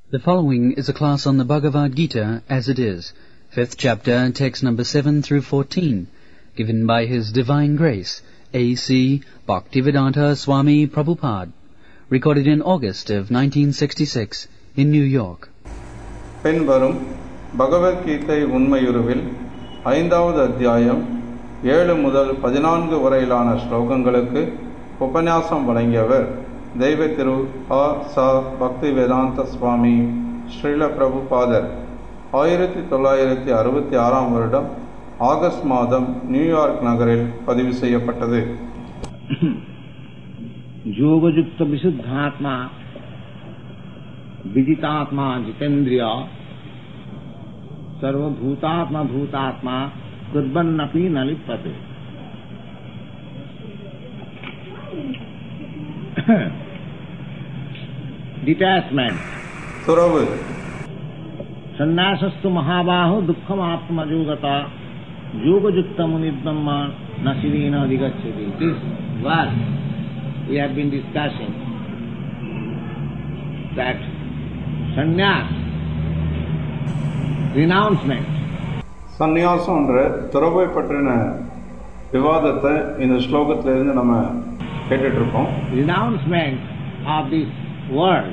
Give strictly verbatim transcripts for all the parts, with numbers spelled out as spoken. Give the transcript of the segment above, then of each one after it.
The following is a class on the Bhagavad Gita as it is, fifth chapter, text number seven through fourteen, given by His Divine Grace, A C Bhaktivedanta Swami Prabhupada, recorded in August of nineteen sixty-six in New York. பின்வரும் பகவத்கீதை உண்மையுருவில் ஐந்தாவது அத்தியாயம் ஏழு முதல் பதினான்கு வரையிலான ஸ்லோகங்களுக்கு உபன்யாசம் வழங்கியவர் தெய்வ திரு ஆ ச பக்திவேதாந்த சுவாமி ஸ்ரீல பிரபுபாதர். ஆயிரத்தி தொள்ளாயிரத்தி அறுபத்தி ஆறாம் வருடம் ஆகஸ்ட் மாதம் நியூயார்க் நகரில் பதிவு செய்யப்பட்டது. யோகயுக்த விசுத்தாத்மா விஜிதாத்மா ஜிதேந்திரியா சர்வபூதாத்மா பூதாத்மா குர்பன்னபி நலிப்பதே. Detachment. துறவு. Sannyasasthu mahabaho dukkham atmajogata yogajukta munidhamma nasirina adhigacchati. This verse we have been discussing, that sannyas, renouncement. சந்நியாசம் என்ற துறவை பற்றின விவாதத்தை இந்த ஸ்லோகத்திலிருந்து நம்ம கேட்டுட்டு இருக்கோம். Renouncement of this world,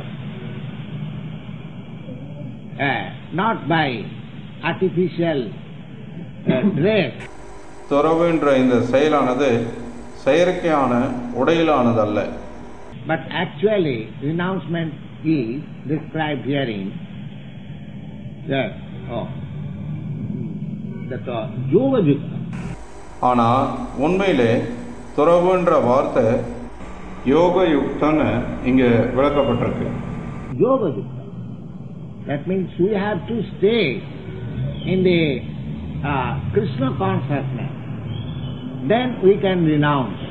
uh, not by artificial uh, dress. துறவு என்ற இந்த செயலானது செயற்கையான உடையிலானதல்ல. But actually renouncement is described herein that oh that uh, yoga yukta. ஆனா உண்மையிலே துறவு என்ற வார்த்தை யோக யுக்தன்னு இங்க விளக்கப்பட்டிருக்கு. Yoga yukta. That means we have to stay in the uh, Krishna consciousness. Then we can renounce.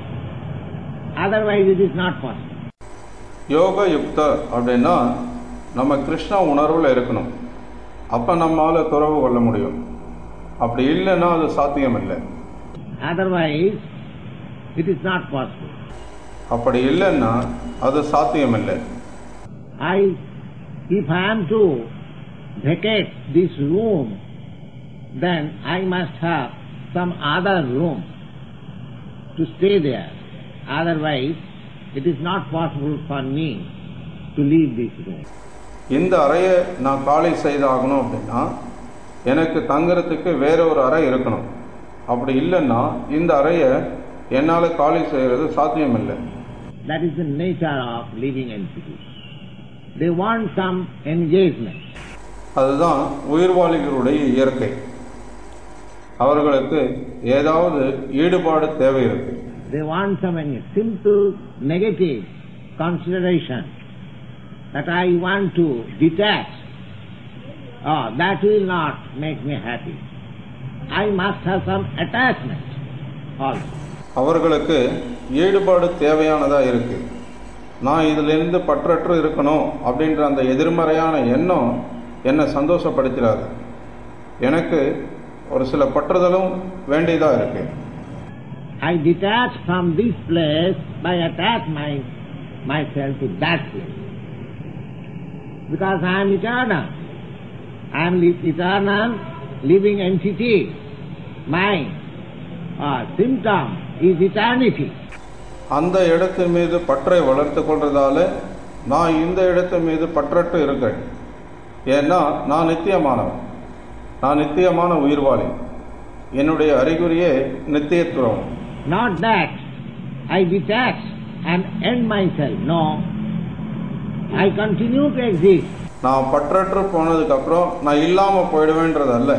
Otherwise it is not possible. யோக யுக்த அப்படின்னா நம்ம கிருஷ்ண உணர்வுல இருக்கணும். அப்ப நம்மால துறவு கொள்ள முடியும். அப்படி இல்லைன்னா அது சாத்தியம் இல்லை. Otherwise it is not possible. அப்படி இல்லைன்னா அது சாத்தியம் இல்லை. I, if I am to vacate this room, then I must have some other room to stay there. Otherwise it is not possible for me to leave this room. இந்த அறையை நான் காலி செய்தாகணும் அப்படின்னா எனக்கு தங்குறதுக்கு வேற ஒரு அறை இருக்கணும். அப்படி இல்லைன்னா இந்த அறையை என்னால் காலி செய்யறது சாத்தியம் இல்லை. That is the nature of living entities. They want some engagement. அதுதான் உயிர்வாளிகளுடைய இயற்கை. அவர்களுக்கு ஏதாவது ஈடுபாடு தேவை இருக்கு. They want some simple negative consideration that I want to detach. Oh, that will not make me happy. I must have some attachment also. அவர்களுக்கு ஈடுபாடு தேவையானதா இருக்கு. நான் இதிலிருந்து பற்றற்று இருக்கணும் அப்படின்ற அந்த எதிர்மறையான எண்ணம் என்னை சந்தோஷப்படுத்திடாது. எனக்கு ஒரு சில பற்றுதலும் வேண்டியதா இருக்கு. I detach from this place by attach my myself to that place. Because I am eternal. I am eternal living entity. My uh, symptom is eternity. அந்த இடத்து மீது பற்றை வளர்த்து கொள்றதால நான் இந்த இடத்து மீது பற்றற்று இருக்கேன். ஏன்னா நான் நித்தியமானவன். நான் நித்தியமான உயிர்வாளி. என்னுடைய அறிகுறியே நித்தியத்துவம். Not that I detach and end myself. No. I continue to exist. நான் பற்றற்று போனதுக்கு அப்புறம் நான் இல்லாம போயிடுவேன்றது அல்ல.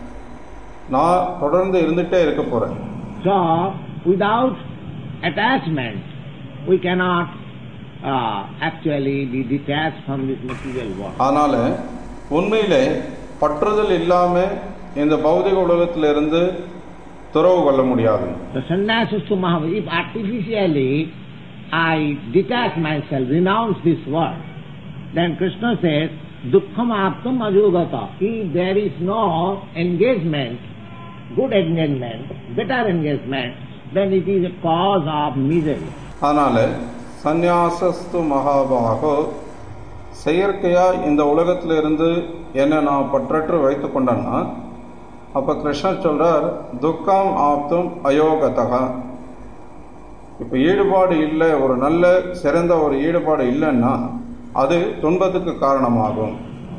நான் தொடர்ந்து இருந்துட்டே இருக்க போறேன். So without attachment we cannot uh, actually be detached from this material world. அதனால உண்மையிலே பற்றுதல் இல்லாம இந்த பௌதிக உலகத்திலிருந்து துறவு கொள்ள முடியாது. The sannyasisthu mahav, if artificially I detach myself, renounce this world, then Krishna says dukkham aptam ajogata. If there is no engagement, good engagement, better engagement, then it is a cause of misery. அதனால சந்நியாசஸ்து மகாபாகோ செயற்கையாக இந்த உலகத்திலிருந்து என்னை நான் பற்றற்று வைத்து கொண்டேன்னா, அப்போ கிருஷ்ணர் சொல்கிறார் துக்கம் ஆப்தும் அயோகத்தகா. இப்போ ஈடுபாடு இல்லை, ஒரு நல்ல சிறந்த ஒரு ஈடுபாடு இல்லைன்னா அது துன்பத்துக்கு காரணமாகும்.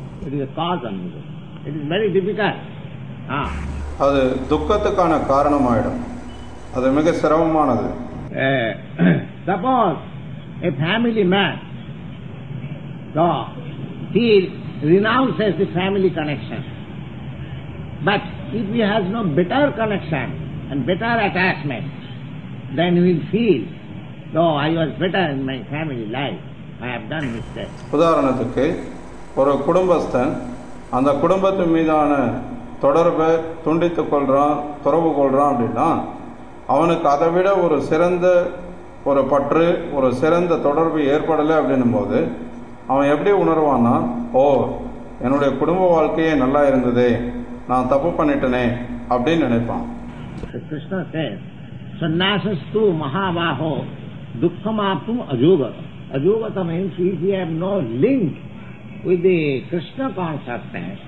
அது துக்கத்துக்கான காரணமாயிடும். அது மிக சிரமமானது. Suppose a family man, so he renounces the family connection, but if he has no better connection and better attachment, then he will feel, oh, I was better in my family life, I have done mistake. உதாரணத்துக்கு ஒரு குடும்பஸ்தன் அந்த குடும்பத்தின் மீதான தொடர்பை துண்டித்துக் கொள்றான், துறவு கொள்றான் அப்படின்னா அவனுக்கு அதை விட ஒரு சிறந்த ஒரு பற்று, ஒரு சிறந்த தொடர்பு ஏற்படலை அப்படின்னும் போது அவன் எப்படி உணர்வான்னா, ஓ என்னுடைய குடும்ப வாழ்க்கையே நல்லா இருந்ததே, நான் தப்பு பண்ணிட்டனே அப்படின்னு நினைப்பான். Krishna says, sannasastu mahabaho dukkhamaptum ajogata. Ajogata means if you have no link with the Krishna consciousness,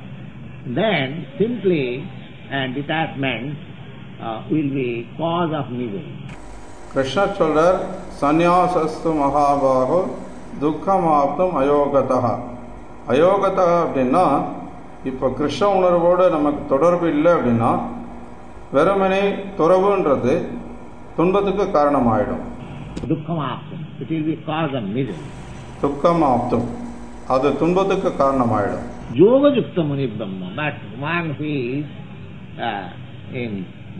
then simply and detachment uh, will be cause of misery. கிருஷ்ணர் சொல்றார் சந்நியாசஸ்து மகாபாகோ துக்கமாப்தும் அயோகதா. அயோகதா அப்படின்னா இப்போ கிருஷ்ண உணர்வோடு நமக்கு தொடர்பு இல்லை அப்படின்னா வெறுமனே துறவுன்றது துன்பத்துக்கு காரணமாயிடும். துக்கமாப்தும், it will be cause of misery. துக்கமாப்தும், அது துன்பத்துக்கு காரணமாயிடும். யோகயுக்த முனி பிரம்ம, but one who is uh, in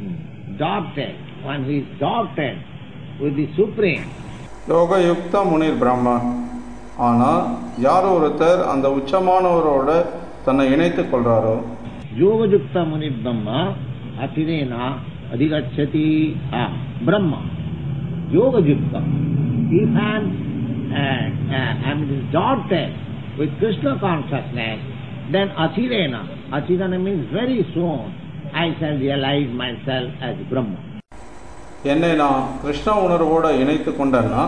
adopted, one who is adopted with the supreme. யோகயுக்த Munir பிரம்ம, ஆனால் யார் ஒருத்தர் அந்த உச்சமானவரோட தன்னை இணைத்துக் கொள்றாரோ, யோகயுக்த முனி பிரம்ம அத்திரேனா அதிகச்சதி பிரம்ம. யோகயுக்த, if I am uh, uh, am adopted with Krishna consciousness, then athirena, athirena means very soon I shall realize myself as Brahma. என்னை நான் கிருஷ்ண உணர்வோடு இணைத்து கொண்டேன்னா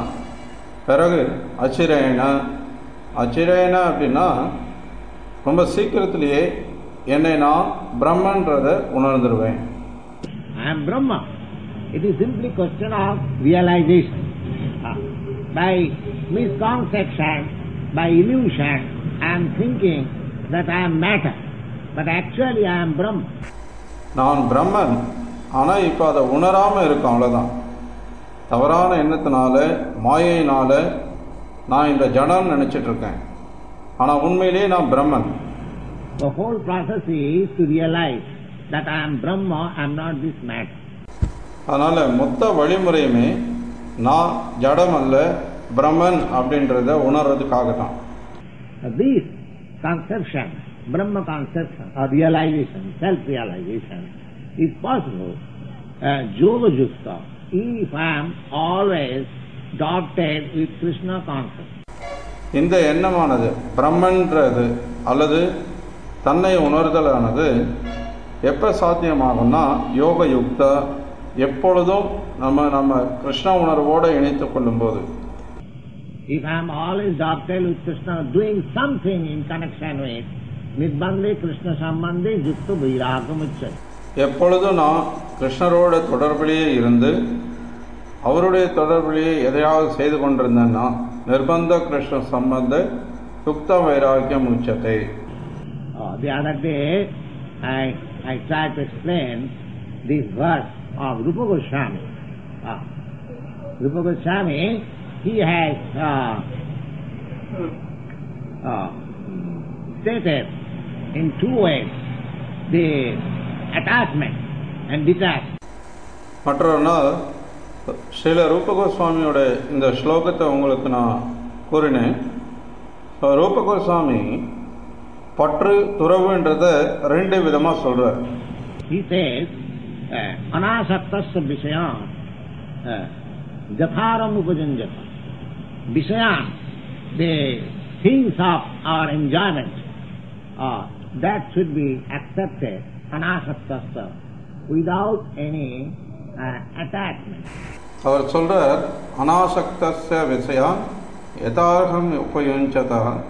பிறகு அச்சிரேன, அச்சிரேன அப்படின்னா ரொம்ப சீக்கிரத்திலேயே என்னை நான் பிரம்மன்றதை உணர்ந்துருவேன். I am Brahma. It is simply question of realization. Uh, by misconception, by illusion, I am thinking that I am matter, but actually I am Brahma. நான் பிரம்மன், ஆனால் இப்போ அதை உணராமல் இருக்கும், அவ்வளோதான். தவறான எண்ணத்தினால, மாயையினால நான் இந்த ஜடம் நினைச்சிட்டு இருக்கேன், ஆனால் உண்மையிலேயே நான் பிரம்மன். The whole process is to realize that I am Brahma, I am not this matter. அதனால மொத்த வழிமுறையுமே நான் ஜடம் அல்ல, பிரம்மன் அப்படின்றத உணர்றதுக்காக தான். This conception, Brahma conception or realization, self-realization is possible uh, yoga yukta if I am always adopted with Krishna consciousness. இந்த எண்ணமானது பிரம்மன்றது அல்லது தன்னை உணர்தலானது எப்போ சாத்தியமாகும்னா யோக யுக்தா, எப்பொழுதும் நம்ம நம்ம கிருஷ்ண உணர்வோடு இணைத்துக் கொள்ளும் போது. If I am always adopted with Krishna, doing something in connection with Nidbande Krishna Sambandhe Yukta Vairagamuchay. எப்பொழுதும் நான் கிருஷ்ணரோட தொடர்பிலேயே இருந்து அவருடைய தொடர்பிலேயே எதையாவது செய்து கொண்டிருந்தேன்னா நிர்பந்த கிருஷ்ண சம்பந்த யுக்த வைராக்கியம் உச்சத்தை. The other day I, I tried to explain this verse of Rupa Goswami. Uh, Rupa Goswami, he has uh, uh, stated in two ways the attachment and detachment. மற்றொரு நாள் ஸ்ரீல ரூப கோஸ்வாமியோட இந்த ஸ்லோகத்தை உங்களுக்கு நான் கூறினேன். ரூப கோஸ்வாமி பற்று துறவுன்றத ரெண்டு விதமா சொல்றார். He says, anasaktasya visayan jatharam upajanjata. Visayan, the things of our enjoyment, uh, that should be accepted, anasaktasya, without any uh, attachment. அவர் சொல்றார், அனாசக்தஸ்ய விஷயான் யதார்ஹம் உபயுஞ்சதா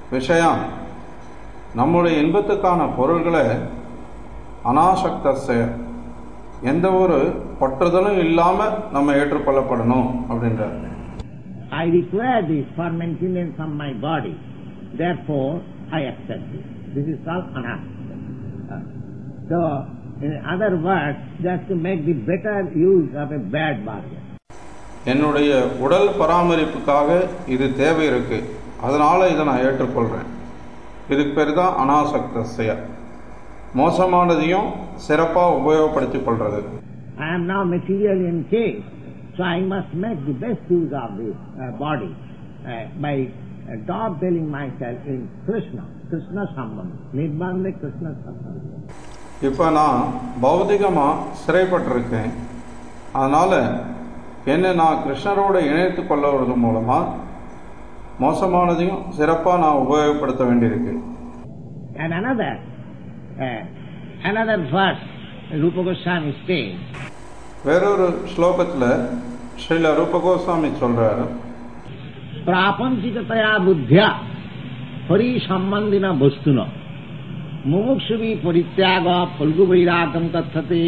விஷயம் நம்முடைய இன்பத்துக்கான பொருள்களை அனாசக்தஸ்ய எந்த ஒரு பற்றுதலும் இல்லாமல் நம்ம ஏற்றுக்கொள்ளப்படணும் அப்படின்றார். I require this for maintenance of my body. Therefore, I accept this. This is called anasakta. So, in other words, just to make the better use of a bad bargain. என்னுடைய உடல் பராமரிப்புக்காக இது தேவை இருக்கு, அதனால இதை நான் ஏற்றுக்கொள்றேன். இதுக்கு பேர் தான் அனாசக்தஸ்ய, மோசமானதையும் சிறப்பாக உபயோகப்படுத்திக் கொள்றது. I am now material in case, so I must make the best use of this uh, body uh, by uh, not telling myself in Krishna, Krishna Sambandha, Nirbandha Krishna Sambandha. இப்போ நான் பௌதிகமாக சிறைப்பட்டிருக்கேன், அதனால என்னை நான் கிருஷ்ணரோடு இணைத்து கொள்ளுவது மூலமாக மோசமானதையும் சிறப்பாக நான் உபயோகப்படுத்த வேண்டியிருக்கு. And another, uh, another verse, Rupa Goswami says, வேறொரு ஸ்லோகத்தில் ஸ்ரீல ரூப கோஸ்வாமி சொல்றாரு, प्रापंचिकतया बुद्ध्या हरि संबंधिना वस्तुना मुमुक्षुभि परित्याग फल्गु वैरागम कथते.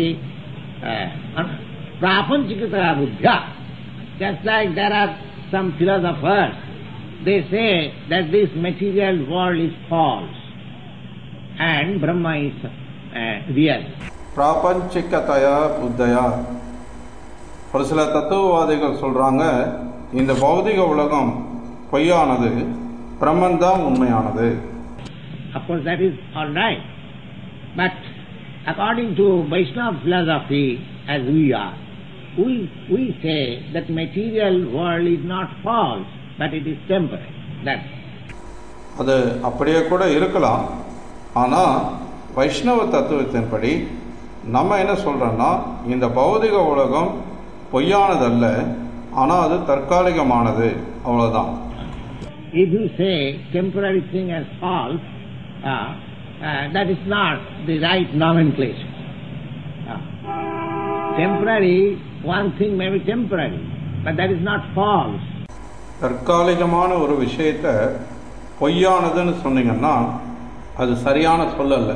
प्रापंचिकतया बुद्ध्या, just like there are some philosophers, they say that this material world is false and Brahma is uh, real. பிராபஞ்சிகதயா புத்தயா, ஒரு சில தத்துவவாதிகள் சொல்றாங்க இந்த பௌதிக உலகம் பொய்யானது, பிரம்மன் தான் உண்மையானது. Of course that is all right, but according to Vaishnava philosophy as we are, we we say that material world is not false but it is temporary. That அது அப்படியே கூட இருக்கலாம், ஆனா வைஷ்ணவ தத்துவத்தின்படி நம்ம என்ன சொல்றோம்னா இந்த பௌதிக உலகம் பொய்யானதல்ல, ஆனா அது தற்காலிகமானது, அவ்வளவுதான். If you say temporary thing as false, uh, uh, that is not the right nomenclature. Uh, temporary, one thing may be temporary, but that is not false. தற்காலிகமான ஒரு விஷயத்தை பொய்யானதுன்னு சொன்னீங்கன்னா அது சரியான சொல்லல்ல.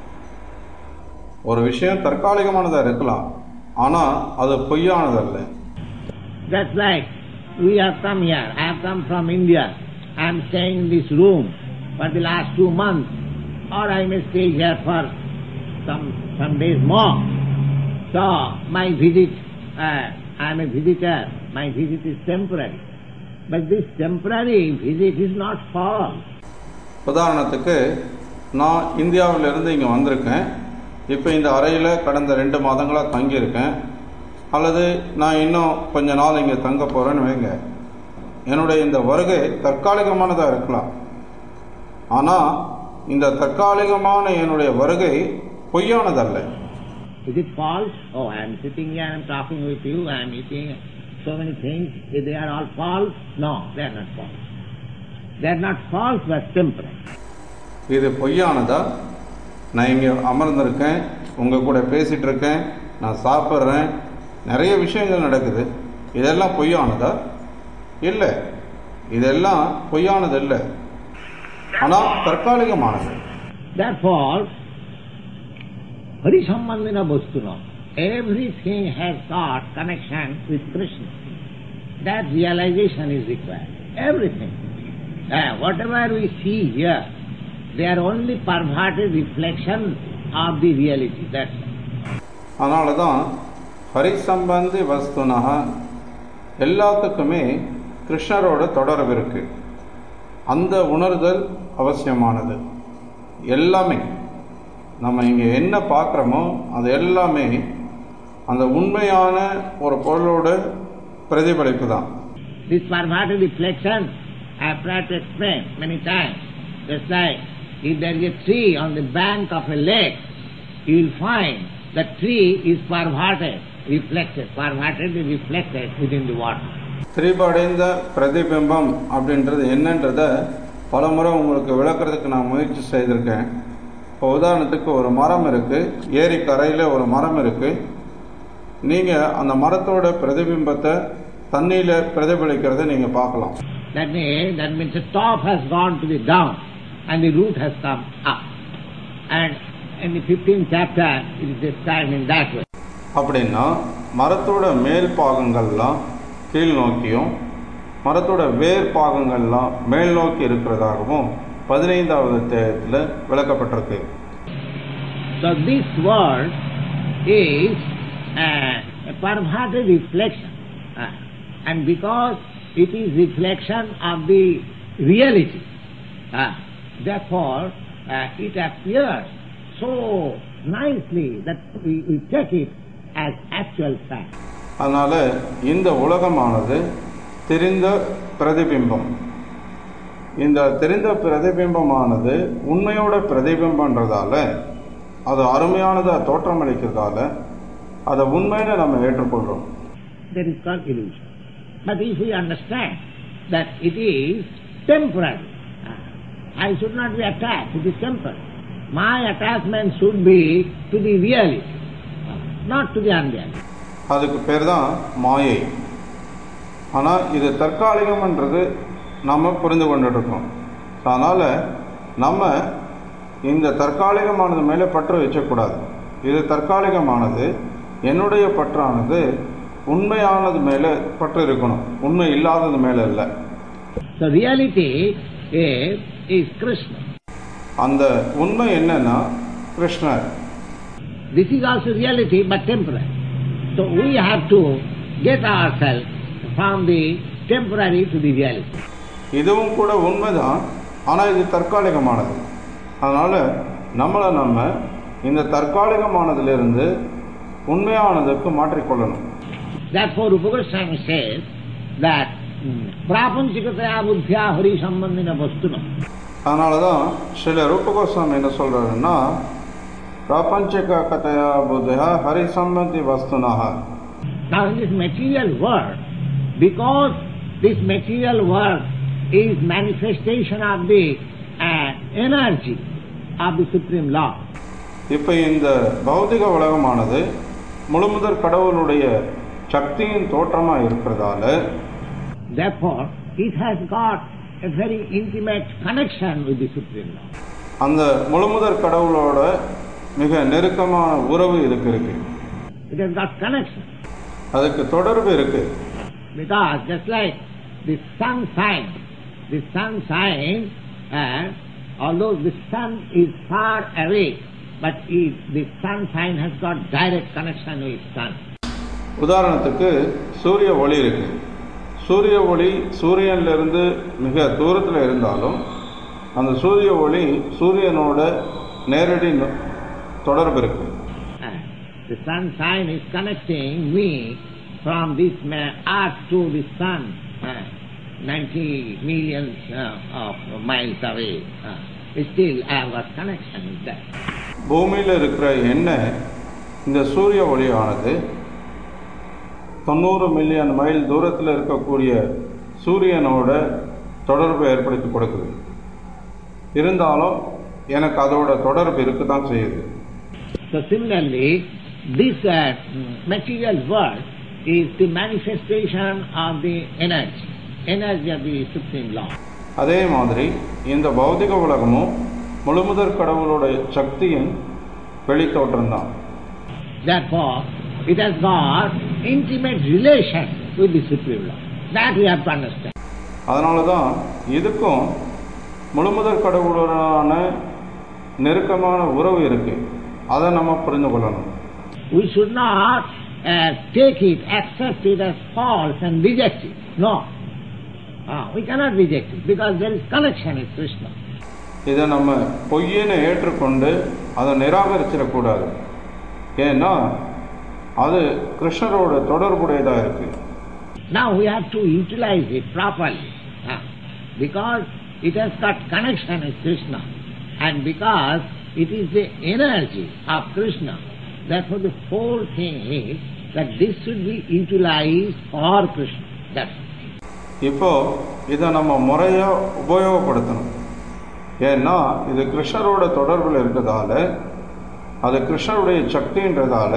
ஒரு விஷயம் தற்காலிகமானதா இருக்கலாம், ஆனா அது பொய்யானதல்ல. That's like we have come here. I have come from India. I am staying in this room for the last two months, or I may stay here for some some days more. So my visit, uh, I am a visitor. My visit is temporary, but this temporary visit is not false. உதாரணத்துக்கு நான் இந்தியாவிலிருந்து இங்கே வந்திருக்கேன், இப்போ இந்த அறையில் கடந்த ரெண்டு மாதங்களாக தங்கியிருக்கேன், அல்லது நான் இன்னும் கொஞ்ச நாள் இங்கே தங்க போகிறேன்னு வைங்க. என்னுடைய இந்த வருகை தற்காலிகமானதாக இருக்கலாம், ஆனால் இந்த தற்காலிகமான என்னுடைய வருகை பொய்யானதல்ல. Is it false? Oh, I am sitting here, I am talking with you, I am eating so many things. If they are all false? No, they are not false. They are not false, but temporary. இது பொய்யானதா? நான் இங்கே அமர்ந்திருக்கேன், உங்கள் கூட பேசிகிட்டு இருக்கேன், நான் சாப்பிட்றேன், நிறைய விஷயங்கள் நடக்குது, இதெல்லாம் பொய்யானதா? இல்லை, இதெல்லாம் பொய்யானது இல்லை, ஆனால் தற்காலிகமானது. Therefore, Hari Sambandhina Vastuna, everything has got connection with Krishna. That realization is required. Everything. Uh, whatever we see here, they are only perverted reflection of the reality. That's all. அதனால தான் ஹரி சம்பந்தி வஸ்துனா எல்லாத்துக்குமே கிருஷ்ணரோட தொடர்பு இருக்கு. அந்த உணர்தல் அவசியமானது. எல்லாமே நம்ம இங்கே என்ன பார்க்குறோமோ அது எல்லாமே அந்த உண்மையான ஒரு பொருளோட பிரதிபலிப்பு தான். This perverted reflection I have tried to explain many times. Just like if there is a tree on the bank of a lake, you will find the tree is perverted, reflected, perverted and reflected within the water. திரிபடைந்த பிரதிபிம்பம் அப்படின்றது என்னன்றத பல முறை உங்களுக்கு விளக்குறதுக்கு நான் முயற்சி செய்திருக்கேன். இப்போ உதாரணத்துக்கு ஒரு மரம் இருக்கு, ஏரி கரையில் ஒரு மரம் இருக்கு, நீங்கள் அந்த மரத்தோட பிரதிபிம்பத்தை தண்ணியில் பிரதிபலிக்கிறத நீங்கள் பார்க்கலாம். That means, that means the top has gone to the down and the root has come up. And in the fifteenth chapter it is described in that way. அப்படின்னா மரத்தோட மேல் பாகங்கள்லாம் கீழ் நோக்கியும் மரத்தோட வேர் பாகங்கள்லாம் மேல் நோக்கி இருக்கிறதாகவும் பதினைந்தாவது அத்தியாயத்தில் விளக்கப்பட்டிருக்கு. So this word is uh, a perverted reflection, uh, and because it is reflection of the reality, uh, therefore uh, it appears so nicely that we, we take it as actual fact. அதனால இந்த உலகமானது தெரிந்த பிரதிபிம்பம். இந்த தெரிந்த பிரதிபிம்பமானது உண்மையோட பிரதிபிம்பன்றதால அது அருமையானதா தோற்றமளிக்கிறதால அதை உண்மையில நம்ம ஏற்றுக்கொள்றோம். That is called illusion. But if we understand that it is temporary, I should not be attached to the temporary. My attachment should be to the reality, not to the unreality. அதுக்கு பேர் தான் மாயை. ஆனால் இது தற்காலிகம்ன்றது நம்ம புரிந்து கொண்டுட்டு இருக்கோம். அதனால் நம்ம இந்த தற்காலிகமானது மேலே பற்று வச்சக்கூடாது. இது தற்காலிகமானது, என்னுடைய பற்றானது உண்மையானது மேலே பற்று இருக்கணும், உண்மை இல்லாதது மேலே இல்லை. The reality is, is Krishna. அந்த உண்மை என்னன்னா கிருஷ்ணர். This is also reality but temporary. So we have to get ourselves from the temporary to the reality. இதுவும் கூட உண்மைதான், ஆனால் இது தற்காலிகமானது. அதனால நம்மளை நம்ம இந்த தற்காலிகமானதிலிருந்து உண்மையானதுக்கு மாற்றிக்கொள்ளணும். Therefore Rupa Goswami says that prapanchikataya buddhya hari sambandhina vastuna. அதனால தான் ஸ்ரீல ரூப கோஸ்வாமி என்ன சொல்றாருன்னா பிராபஞ்சிக கதையா புத்தியா ஹரி சம்பந்தி வஸ்துனஹ. Now in this material world, because this material world is manifestation of the uh, energy of the Supreme Lord. இப்போ இந்த பௌதிக உலகமானது முழுமுதற் கடவுளுடைய சக்தியின் தோற்றமாக இருக்கிறதால therefore it has got a very intimate connection with the Supreme Lord. அந்த முழுமுதற் கடவுளோட மிக நெருக்கமான உறவு இதுக்கு இருக்கு. It has got connection. அதுக்கு தொடர்பு இருக்கு. Because just like the sun shine, the sun shine, and although the sun is far away, but it, the sunshine has got direct connection with sun. உதாரணத்துக்கு சூரிய ஒளி இருக்கு. சூரிய ஒளி சூரியனிலிருந்து மிக தூரத்தில் இருந்தாலும் அந்த சூரிய ஒளி சூரியனோட நேரடி தொடர்பு இருக்கு. The sunshine is connecting me from this earth to the sun, uh, ninety millions uh, of miles away. Uh, still I have got connection with that. பூமியில் இருக்கிற எண்ணெய் இந்த சூரிய ஒளியானது தொண்ணூறு மில்லியன் மைல் தூரத்தில் இருக்கக்கூடிய சூரியனோட தொடர்பு ஏற்படுத்தி கொடுக்குது. இருந்தாலும் எனக்கு அதோட தொடர்பு இருக்குதான் செய்யுது. So similarly, this uh, material world is the manifestation of the energy, energy of the Supreme Lord. அதே மாதிரி இந்த பௌதிக உலகமும் முழுமுதற் கடவுளோட சக்தியின் வெளித்தோற்றம் தான். Therefore, it has got intimate relation with the Supreme Lord. That we have to understand. அதனால தான் இதுக்கும் முழுமுதற் கடவுளோடான நெருக்கமான உறவு இருக்கு. அதை நம்ம புரிந்து கொள்ளணும். We should not uh, take it, accept it as false and reject it. No. Uh, we cannot reject it because there is connection with Krishna. இதை நம்ம பொய்யனை ஏற்றுக்கொண்டு அதை நிராகரிச்சிடக்கூடாது. ஏன்னா அது கிருஷ்ணரோட தொடர்புடையதாக இருக்கு. Now we have to utilize it properly uh, because it has got connection with Krishna and because it is the energy of Krishna. Therefore the whole thing is that this should be utilized for Krishna. That's it. இப்போ இதை நம்ம முறையா உபயோகப்படுத்தணும். ஏன்னா இது கிருஷ்ணரோட தொடர்பில் இருக்கிறதால அது கிருஷ்ணருடைய சக்தின்றதால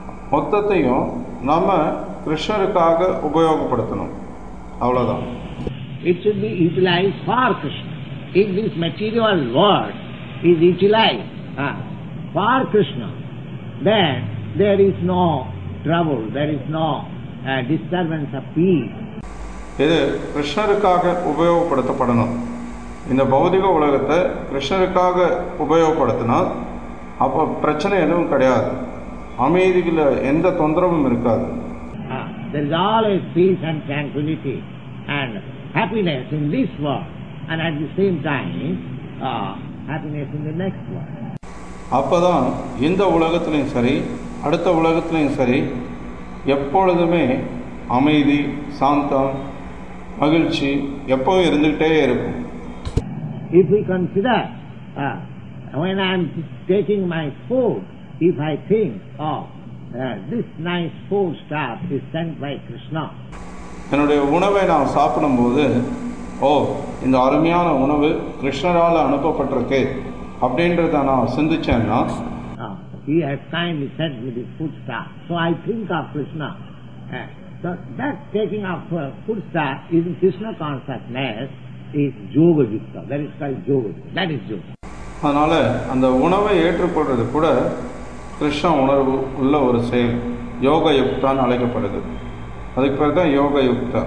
மொத்தத்தையும் நம்ம கிருஷ்ணருக்காக உபயோகப்படுத்தணும். அவ்வளோதான். it should be utilized for Krishna. If this material world is utilized uh, for Krishna, then there is no trouble, there is no uh, disturbance of peace. இது கிருஷ்ணருக்காக உபயோகப்படுத்தப்படணும். இந்த பௌதிக உலகத்தை கிருஷ்ணருக்காக உபயோகப்படுத்தினா அப்போ பிரச்சனை எதுவும் கிடையாது, அமைதியில் எந்த தொந்தரவும் இருக்காது. Uh, there is always peace and tranquility and happiness in this world, and at the same time uh, happiness in the next world. அப்போதான் இந்த உலகத்திலையும் சரி அடுத்த உலகத்திலையும் சரி எப்பொழுதுமே அமைதி, சாந்தம், மகிழ்ச்சி எப்பவும் இருந்துகிட்டே இருக்கும். If we consider uh, when I am taking my food, if I think of uh, this nice food stuff is sent by Krishna, என்னுடைய உணவை நான் சாப்பிடும்போது ஓ இந்த அருமையான உணவு கிருஷ்ணரால் அனுப்பப்பட்டிருக்கு அப்படின்றத நான் சிந்திச்சேன்னா uh, he has kindly sent me this food stuff, so I think of Krishna. Uh, so that taking of uh, food stuff is Krishna consciousness is yoga yukta. That is called yoga. That is yoga. அதனால அந்த உணவை ஏற்றுக்கொள்றது கூட கிருஷ்ண உணர்வு உள்ள ஒரு செயல், யோக யுக்தான்னு அழைக்கப்படுது. அதுக்கு பேர் தான் யோக Yukta.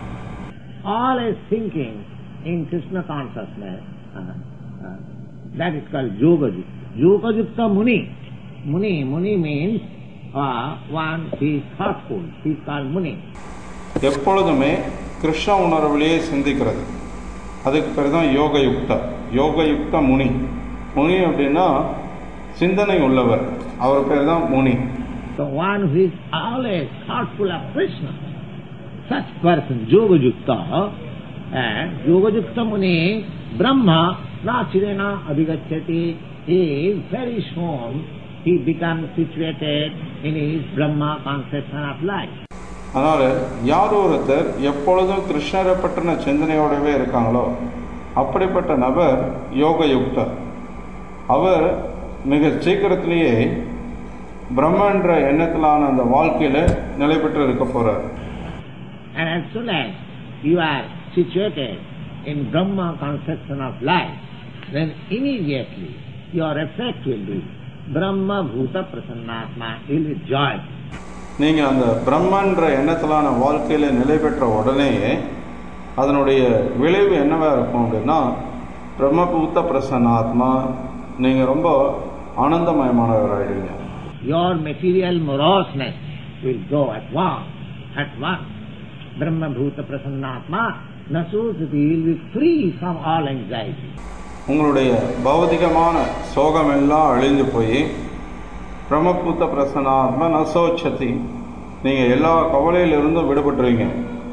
Always thinking in Krishna consciousness, uh, uh, that is called yoga yukta. Yoga yukta muni. Muni, muni means uh, one who is thoughtful. He is called muni. எப்பொழுதுமே கிருஷ்ண உணர்வுலேயே சிந்திக்கிறது, அதுக்கு பேர் தான் யோக யுக்தா. யோக யுக்த முனி. முனி அப்படின்னா சிந்தனை உள்ளவர், அவர் பேர் தான் முனி. The one who is always thoughtful of Krishna, such person, yoga yukta, and yoga yukta muni, Brahma, na chirena abhigacchati, he is very soon, he becomes situated in his Brahma conception of life. அதனால யார் ஒருத்தர் எப்பொழுதும் கிருஷ்ணரை பற்றின சிந்தனையோடவே இருக்காங்களோ அப்படிப்பட்ட நபர் யோக யுக்தர். அவர் மிக சீக்கிரத்திலேயே பிரம்மன்ற எண்ணத்திலான அந்த வாழ்க்கையில நிலை பெற்று இருக்க போறார். And as soon as you are situated in Brahma conception of life, then immediately your effect will be Brahma Bhuta Prasannatma, you will be joy. நீங்க அந்த பிரம்மன்ற எண்ணத்திலான வாழ்க்கையில நிலை பெற்ற உடனேயே அதனுடைய விளைவு என்னவா இருக்கும் அப்படின்னா பிரம்மபூத்த பிரசன்னாத்மா, நீங்க ரொம்ப ஆனந்தமயமானவர் ஆயிடுவீங்க. Your material moroseness will go at once, at once. Brahma Bhuta Prasannatma, Nasosati, you will be free from all anxiety. உங்களுடைய பௌதிகமான சோகம் எல்லாம் அழிந்து போய் பிரம்மபூத்த பிரசன்னாத்மா நசோச்சதி, நீங்க எல்லா கவலையிலிருந்தும் விடுபட்டுருவீங்க.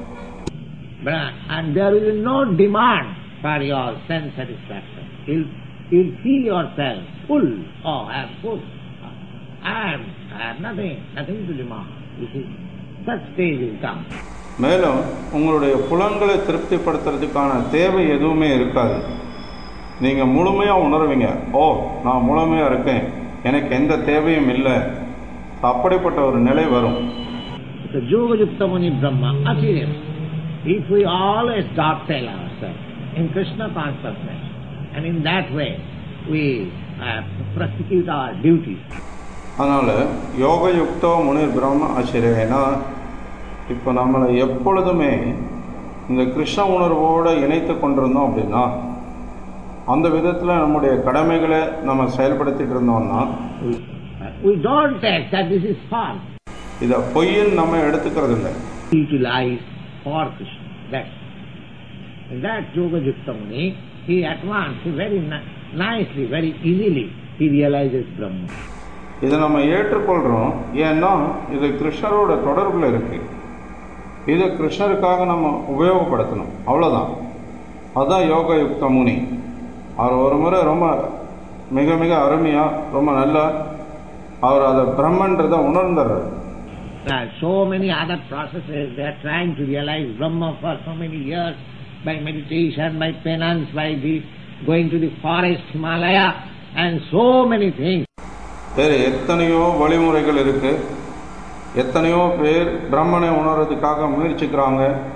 And there will be no demand for your sense satisfaction. You'll, you'll feel yourself full. Oh, I am full. I am, I have nothing, nothing to demand. You see, such stage will come. மேலும் உங்களுடைய புலன்களை திருப்திப்படுத்துறதுக்கான தேவை எதுவுமே இருக்காது. நீங்க முழுமையா உணர்வீங்க, ஓ நான் முழுமையா இருக்கேன், எனக்கு எந்த தேவையும் இல்லை. அப்படிப்பட்ட ஒரு நிலை வரும். So yoga yukta muni Brahma asiriya. If we always dovetail ourselves in Krishna consciousness, and in that way we uh, prosecute our duties. அதனால யோக யுக்தோ முனி பிரம்ம ஆசிரியனா, இப்போ நம்மளை எப்பொழுதுமே இந்த கிருஷ்ண உணர்வோடு இணைத்து கொண்டிருந்தோம் அப்படின்னா, அந்த விதத்தில் நம்முடைய கடமைகளை நம்ம செயல்படுத்திட்டு இருந்தோம்னா, we don't take that this is false. இதை பொய்ன்னு நம்ம எடுத்துக்கிறது இல்லை. Utilize for Krishna. That in that yoga yukta muni, he at once, very nicely, very easily, he realizes Brahma. இதை நம்ம ஏற்றுக்கொள்றோம், ஏன்னா இது கிருஷ்ணரோட தொடர்புல இருக்கு. இதை கிருஷ்ணருக்காக நம்ம உபயோகப்படுத்தணும், அவ்வளோதான். அதுதான் யோக யுக்த முனி. அவர் ஒரு முறை ரொம்ப மிக மிக அருமையா ரொம்ப நல்லா அவர் அதை பிரம்மன்றதை உணர்ந்தார். There are so many other processes. They are trying to realize Brahma for so many years by meditation, by penance, by this, going to the forest, Himalaya, and so many things. வேறு எத்தனையோ வழிமுறைகள் இருக்கு. எத்தனையோ பேர் பிரம்மனை உணர்றதுக்காக முயற்சிக்கிறாங்க.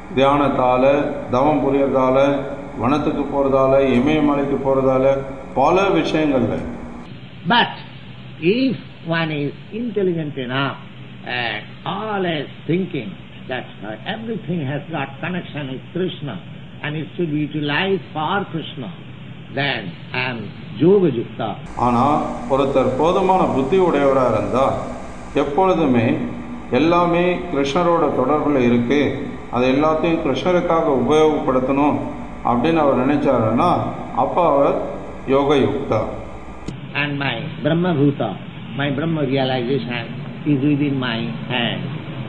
தியானத்தால, தவம் புரியறதால, வனத்துக்கு போறதால, இமயமலைக்கு போறதால, பல விஷயங்கள்ல. But if one is intelligent enough and always thinking that uh, everything has got connection with Krishna and it should be utilized for Krishna, then I am Yoga Yukta. ஆனா ஒருத்தர் போதுமான புத்தி உடையவராக இருந்தா எப்பொழுதுமே எல்லாமே கிருஷ்ணரோட தொடர்புல இருக்கு, அது எல்லாத்தையும் கிருஷ்ணருக்காக உபயோகப்படுத்தணும் அப்படின்னு அவர் நினைச்சாருன்னா அப்ப அவர் யோக Yukta. And my Brahma Bhuta, my Brahma realization is within my hand.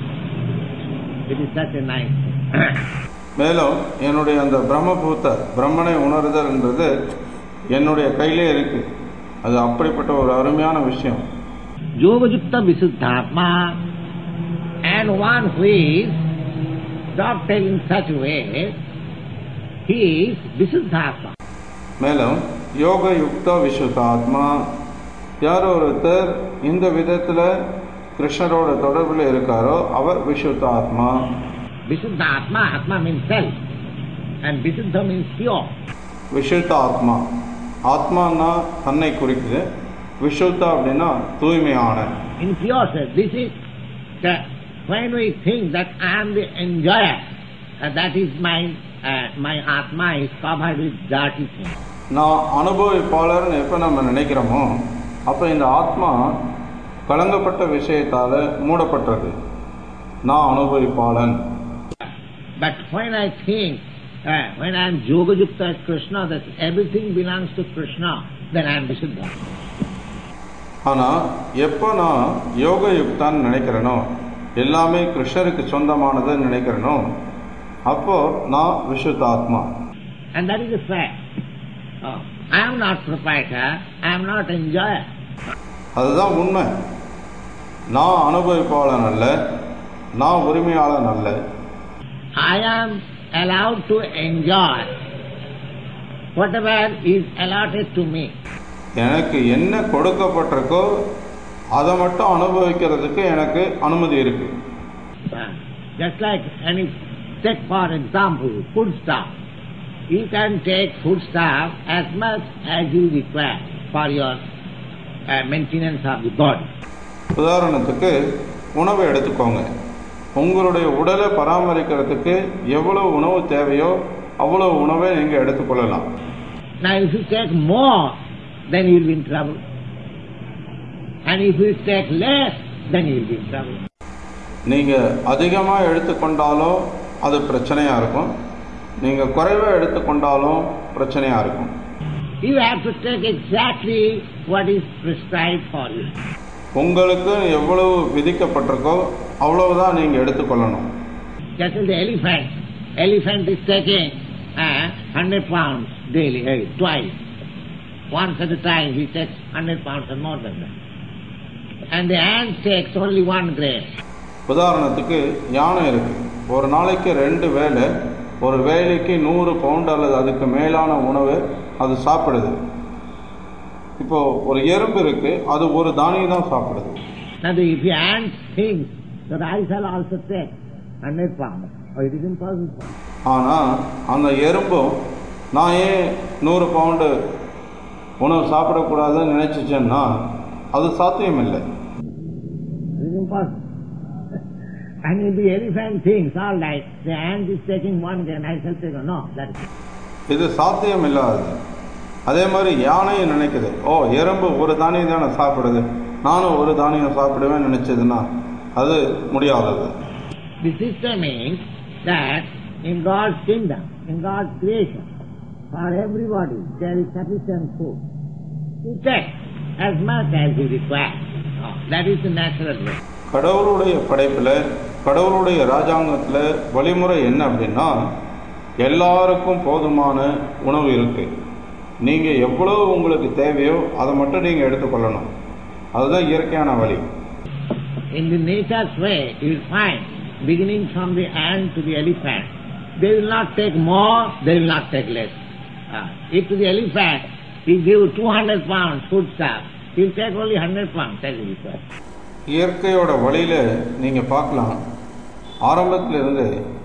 It is such a nice thing. மேலும் என்னுடைய அந்த பிரம்மபூத்த பிரம்மனை உணர்தல் என்றது என்னுடைய கையிலே இருக்கு. அது அப்படிப்பட்ட ஒரு அருமையான விஷயம். Yoga-yukta Visuddhatma, and one who is docile in such a way, he is Visuddhatma. மேலும் யோக யுக்தா விசுத்தாத்மா, யார் ஒருத்தர் இந்த விதத்துல கிருஷ்ணரோட தொடர்புல இருக்காரோ அவர் விசுத்தாத்மா. Visuddhatma, Atma means self, and Visuddha means pure. விசுத்த ஆத்மா, ஆத்மானா தன்னை குறிக்குது, விசுத்தா அப்படின்னா தூய்மையான. In pure self, this is the, when we think that I am the enjoyer, and that is my uh, my Atma is covered with dirty things. நான் அனுபவிப்பாளர்னு எப்ப நம்ம நினைக்கிறோமோ அப்ப இந்த ஆத்மா கலங்கப்பட்ட விஷயத்தால மூடப்பட்டது. நான் அனுபவிப்பாளன். But when I think, uh, when I am Yoga Yukta as Krishna, that everything belongs to Krishna, then I am Visuddha. ஆனா எப்ப நான் யோக யுக்தான்னு நினைக்கிறேனோ, எல்லாமே கிருஷ்ணருக்கு சொந்தமானதுன்னு நினைக்கிறேனோ, அப்போ நான் விசுத்தாத்மா. And that is a fact. Oh, I am not proprietor, I am not enjoyer. அதுதான் உண்மை. நான் அனுபவிப்பாளன் அல்ல, நான் உரிமையாளன் அல்ல. I am allowed to enjoy whatever is allotted to me. எனக்கு என்ன கொடுக்கப்பட்டிருக்கோ அதை மட்டும் அனுபவிக்கிறதுக்கு எனக்கு அனுமதி இருக்கு. Just like any, take for example food stuff. You can take food stuff as much as you require for your uh, maintenance of the body. உதாரணத்துக்கு உணவை எடுத்துக்கோங்க. உங்களுடைய உடலை பராமரிக்கிறதுக்கு எவ்வளவு உணவு தேவையோ அவ்வளவு உணவை நீங்க எடுத்துக்கொள்ளலாம். Now if you take more, then you will be in trouble. And if you take less, then you will be in trouble. நீங்க அதிகமா எடுத்துக்கொண்டாலும் அது பிரச்சனையா இருக்கும், நீங்க குறைவா எடுத்துக்கொண்டாலும் பிரச்சனையா இருக்கும். You have to take exactly what is prescribed for you. உங்களுக்கு எவ்வளவு விதிக்கப்பட்டிருக்கோ அவ்வளவுதான் நீங்க எடுத்துக்கொள்ளணும். Just as the elephant, elephant is taking uh, one hundred pounds daily, uh, twice. Once at a time he takes one hundred pounds and more than that. And the ant takes only one grain. உதாரணத்துக்கு யானை இருக்கு, ஒரு நாளைக்கு ரெண்டு வேளை, ஒரு வேலைக்கு நூறு பவுண்ட் அல்லது அதுக்கு மேலான உணவு அது சாப்பிடுது. இப்போ ஒரு எறும்பு இருக்கு, அது ஒரு தானியம் தான் சாப்பிடுது. Now if the ant thinks that I shall also take one hundred pounds, oh, it is impossible. ஆனா அந்த எறும்பும் நான் ஏன் நூறு பவுண்டு உணவு சாப்பிடக்கூடாதுன்னு நினைச்சிச்சேன்னா அது சாத்தியம் இல்லை. It is impossible. And if the elephant thinks, all right, the ant is taking one grain, I shall take, no, that is. இது சாத்தியம் இல்லாதது. அதே மாதிரி யானையும் நினைக்குது, ஓ எறும்பு ஒரு தானியம் தானே சாப்பிடுது, நானும் ஒரு தானியம் சாப்பிடுவேன் நினைச்சதுன்னா அது முடியாதது. The system means that in God's kingdom, in God's creation, for everybody there is sufficient food. You take as much as you require. Oh, that is the natural way. கடவுளுடைய படைப்புல, கடவுளுடைய ராஜாங்கத்துல வழிமுறை என்ன அப்படின்னா, எல்லாருக்கும் போதுமான உணவு இருக்கு, நீங்க எவ்வளவு உங்களுக்கு தேவையோ அதை மட்டும் நீங்க எடுத்துக்கொள்ளணும். அதுதான் இயற்கையான வழி. In the nature's way, you will find, beginning from the ant to the elephant, they will not take more, they will not take less. Uh, if to the elephant he give two hundred pounds food stuff, he will take only one hundred pounds, that is required. இயற்கையோட வழியில நீங்க பார்க்கலாம், ஆரம்பத்துல இருந்து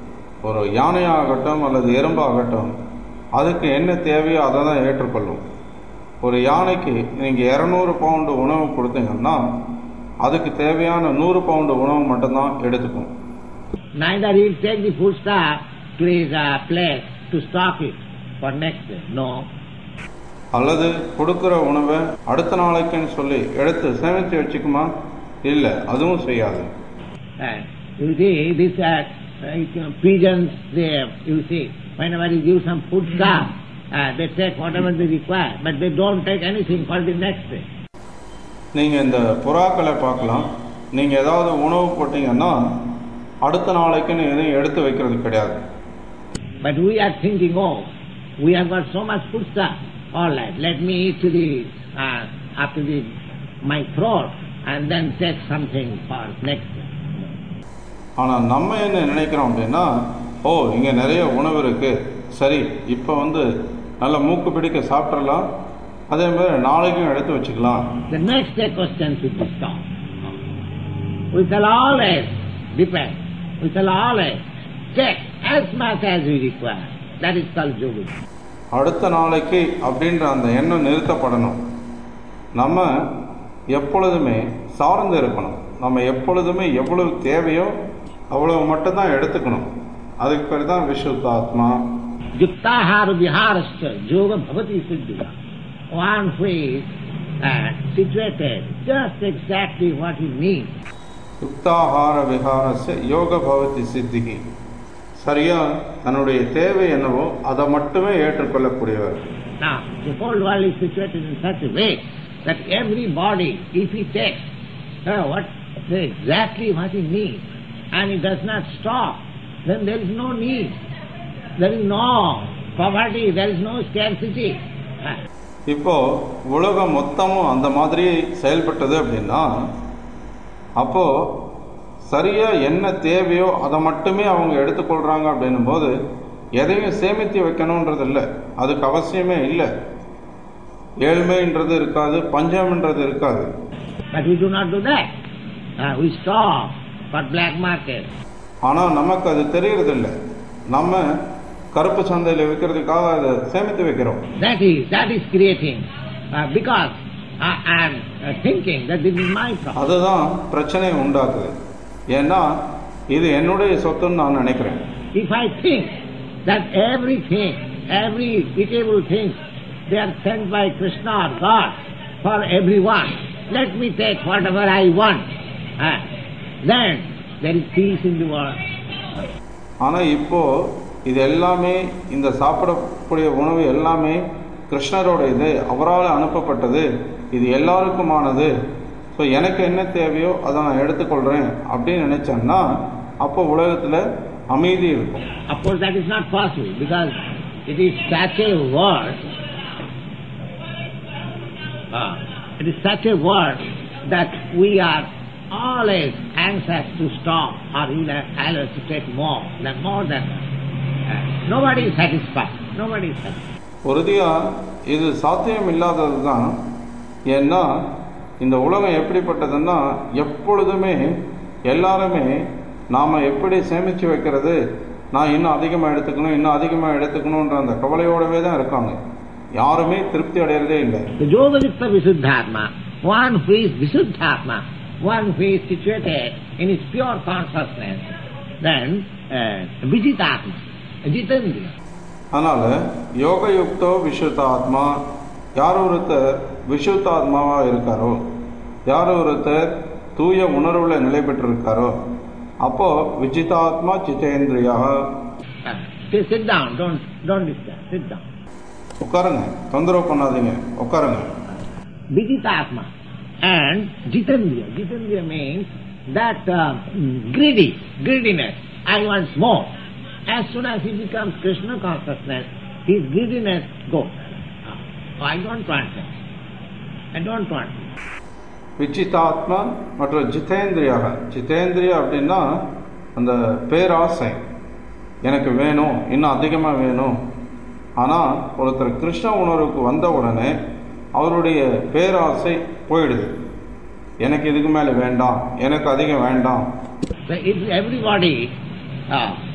ஒரு யானையாகட்டும் அல்லது எறும்பாகட்டும் அதுக்கு என்ன தேவையோ அதை தான் ஏற்றுக்கொள்ளும். ஒரு யானைக்கு நீங்கள் இரநூறு பவுண்டு உணவு கொடுத்தீங்கன்னா அதுக்கு தேவையான நூறு பவுண்டு உணவு மட்டும்தான் எடுத்துக்கும். Neither he will take the food stuff to his uh, place to stock it for next day. No. அல்லது கொடுக்கிற உணவை அடுத்த நாளைக்குன்னு சொல்லி எடுத்து சேமித்து வச்சுக்குமா? இல்லை, அதுவும் செய்யாது. You see, this uh, uh, pigeons, they, you see, whenever you give some food stuff, uh, they take whatever they require, but they don't take anything for the next day. நீங்கள் இந்த புறாக்களை பார்க்கலாம். நீங்கள் ஏதாவது உணவு போட்டீங்கன்னா அடுத்த நாளைக்குன்னு எதையும் எடுத்து வைக்கிறது கிடையாது. But we are thinking, oh, we have got so much food stuff. All right, let me eat to the uh, up to the my throat and then take something for next day. ஆனால் நம்ம என்ன நினைக்கிறோம் அப்படின்னா, ஓ இங்கே நிறைய உணவு இருக்கு, சரி இப்போ வந்து நல்ல மூக்கு பிடிக்க சாப்பிட்றலாம், அதே மாதிரி நாளைக்கும் எடுத்து வச்சுக்கலாம். The next day question should be stopped. We shall always depend. We shall always take as much as we require. That is called yoga. அடுத்த நாளைக்கு அப்படின்ற அந்த எண்ணம் நிறுத்தப்படணும். நம்ம எப்பொழுதுமே சார்ந்து இருக்கணும். நம்ம எப்பொழுதுமே எவ்வளவு தேவையோ அவ்வளவு மட்டும் தான் எடுத்துக்கணும். அதுக்கு பேர் தான் விசுத்தாத்மா. யுக்தாஹார விஹாரஸ்ய யோக பவதி சித்திஹ. One who is uh, situated just exactly what he needs. யுக்தாஹார விஹாரஸ்ய யோக பவதி சித்திஹி. சரியா தன்னுடைய தேவை என்னவோ அதை மட்டுமே ஏற்றுக்கொள்ளக்கூடியவர். Now, the whole world is situated in such a way that everybody, if he takes uh, what exactly what he needs and he does not stop, then there is no need, there is no poverty, there is no scarcity. இப்போ உலகம் மொத்தமும் அந்த மாதிரி செயல்பட்டது அப்படின்னா அப்போ சரியா என்ன தேவையோ அதை மட்டுமே அவங்க எடுத்துக்கொள்றாங்க அப்படின்னும் போது எதையும் சேமித்து வைக்கணும்ன்றது இல்லை, அதுக்கு அவசியமே இல்லை. ஏழ்மைன்றது இருக்காது, பஞ்சம்ன்றது இருக்காது. But we do not do that. Uh, we stop for black market. ஆனால் நமக்கு அது தெரியறதில்லை. நம்ம கருப்பு சந்தையில் விற்கிறதுக்காக அதை சேமித்து வைக்கிறோம். That is that is creating uh, because I am uh, thinking that this is my problem. அதுதான் பிரச்சனையை உண்டாக்குது. ஏன்னா இது என்னுடைய சொத்துன்னு நான் நினைக்கிறேன். If I think that everything, every eatable thing, they are sent by Krishna or God for everyone, let me take whatever I want. Uh, then there is peace in the world. ஆனால் இப்போ இது எல்லாமே இந்த சாப்பிடக்கூடிய உணவு எல்லாமே கிருஷ்ணரோட இது, அவரால் அனுப்பப்பட்டது, இது எல்லாருக்குமானது. ஸோ எனக்கு என்ன தேவையோ அதை நான் எடுத்துக்கொள்கிறேன் அப்படின்னு நினைச்சேன்னா அப்போ உலகத்தில் அமைதி இருக்கும். Of course that is not possible because it is such a world, uh, it is such a world that we are always anxious to stop or even always to take more than more than uh, nobody is satisfied. Nobody is satisfied. உறுதியாக இது சாத்தியம் இல்லாதது தான். ஏன்னா இந்த உலகம் எப்படிப்பட்டதுன்னா எப்பொழுதுமே எல்லாருமே நாம் எப்படி சேமித்து வைக்கிறது, நான் இன்னும் அதிகமாக எடுத்துக்கணும் இன்னும் அதிகமாக எடுத்துக்கணுன்ற அந்த கவலையோடவே தான் இருக்காங்க. யாருமே திருப்தி அடையிறதே இல்லை. யோகயுக்த விசுத்தாத்மா, one who is Visuddhatma, one who is situated in his pure consciousness, then uh, Vijitatma, Jitendriya. அதனால் யோகயுக்தோ விசுத்தாத்மா, யார் ஒருத்தர் விசுத்தாத்மாவாக இருக்காரோ, யார் ஒருத்தர் தூய உணர்வுல நிலை பெற்றிருக்காரோ அப்போ விஜிதாத்மா சித்தேந்திரியா. Sit down, don't don't disturb. Sit down. உட்காருங்க, தொந்தரவு பண்ணாதீங்க, உட்காருங்க. Vijitatma and Jitendriya. Jitendriya means that uh, greedy, greediness. I want more. As soon as he becomes Krishna consciousness, his greediness goes. Oh, I don't want that. I don't want that. விஜிதாத்மா மற்றும் ஜிதேந்திரியாக. ஜிதேந்திரியா அப்படின்னா அந்த பேராசை, எனக்கு வேணும் இன்னும் அதிகமாக வேணும். ஆனால் ஒருத்தர் கிருஷ்ண உணர்வுக்கு வந்த உடனே அவருடைய பேராசை போயிடுது. எனக்கு இதுக்கு மேலே வேண்டாம், எனக்கு அதிகம் வேண்டாம். If everybody uh,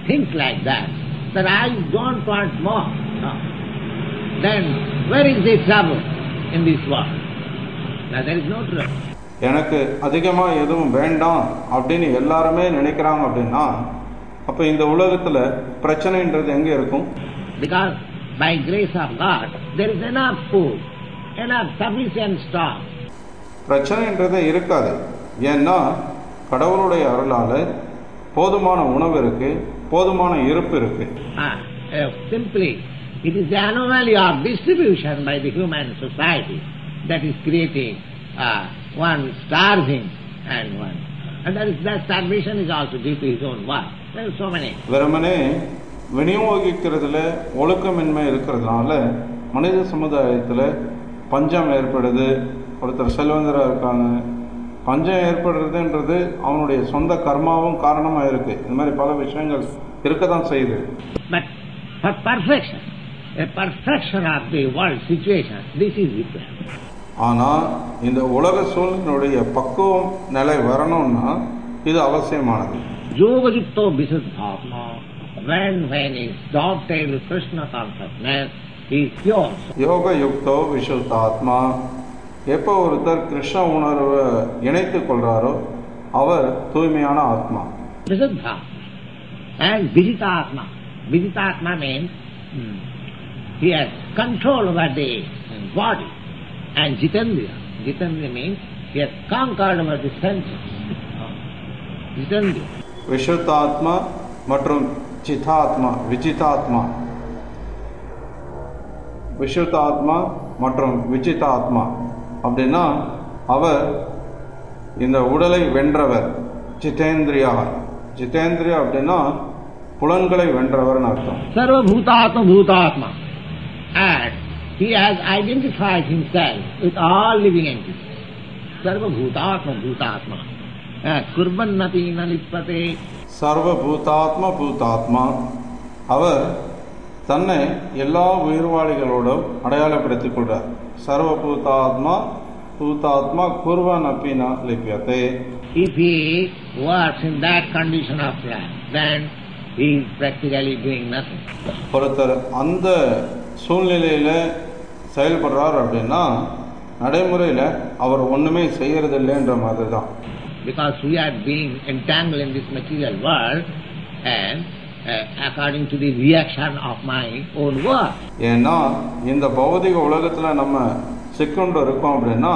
thinks like that, that I don't want more, no, then where is the trouble in this world? Now there is no trouble. எனக்கு அதிகமாக எதுவும் வேண்டாம் அப்படின்னு எல்லாருமே நினைக்கிறாங்க அப்படின்னா அப்போ இந்த உலகத்தில் பிரச்சனைன்றது எங்கே இருக்கும்? Because by grace of God there is enough food, enough sufficient stock. பிரச்சனைன்றதே இருக்காது. ஏன்னா கடவுளுடைய அருளால் போதுமான உணவு இருக்கு, போதுமான இருப்பு இருக்கு. Ah, uh, simply it is the anomaly of distribution by the human society that is creating uh, one starving and one, and that, is, that starvation is also due to his own work. There are so many. வெறுமனே விநியோகிக்கிறதுல ஒழுக்கமின்மை இருக்கிறதுனால மனித சமுதாயத்தில் பஞ்சம் ஏற்படுது. ஒருத்தர் செல்வந்தராக இருக்காங்க, பஞ்சம் ஏற்படுறதுன்றது அவனுடைய சொந்த கர்மாவும் காரணமாக இருக்கு. இந்த மாதிரி பல விஷயங்கள் இருக்க தான் செய்யுது. But for perfection, a perfection of the world situation, this is required. ஆனால் இந்த உலக சூழ்நிலையுடைய பக்குவம் நிலை வரணும்னா இது அவசியமானது. யோகயுக்தோ விசுத்தாத்மா, when when is adopted with Krishna consciousness, he is pure. யோகயுக்தோ விசுத்தாத்மா, எப்போ ஒருத்தர் கிருஷ்ண உணர்வை இணைத்துக் கொள்றாரோ அவர் தூய்மையான ஆத்மா. Visuddha and Vijitatma. Vijitatma means hmm, he has control over the body. And Jitendriya. Jitendriya means he has conquered over the senses. Jitendriya. விசுத்தாத்மா மற்றும் சிதாத்மா, விஜிதாத்மா. விசுத்தாத்மா மற்றும் விஜிதாத்மா அப்படின்னா அவர் இந்த உடலை வென்றவர். ஜிதேந்திரியா. ஜிதேந்திரியா அப்படின்னா புலன்களை வென்றவர்னு அர்த்தம். சர்வ பூதாத்மா பூதாத்மா. And he has identified himself with all living entities. Sarva bhutatma bhutatma. Kurbannapi nalipate. சர்வ பூதாத்மா பூதாத்மா. அவர் தன்னை எல்லா உயிர்வாளிகளோடும் அடையாளப்படுத்திக் கொள்றார். சர்வ பூதாத்மா பூதாத்மா குர்வனபி ந லிப்யதே. If he works in that condition of life, then he is practically doing nothing. ஒருத்தர் அந்த சூழ்நிலையில செயல்படுறார் அப்படின்னா நடைமுறையில் அவர் ஒண்ணுமே செய்யறது இல்லைன்ற மாதிரி தான். Because we are being entangled in this material world and uh, according to the reaction of my own work. ஏன்னா இந்த பௌதிக உலகத்துல நம்ம சிக்கொண்டு இருக்கோம் அப்படின்னா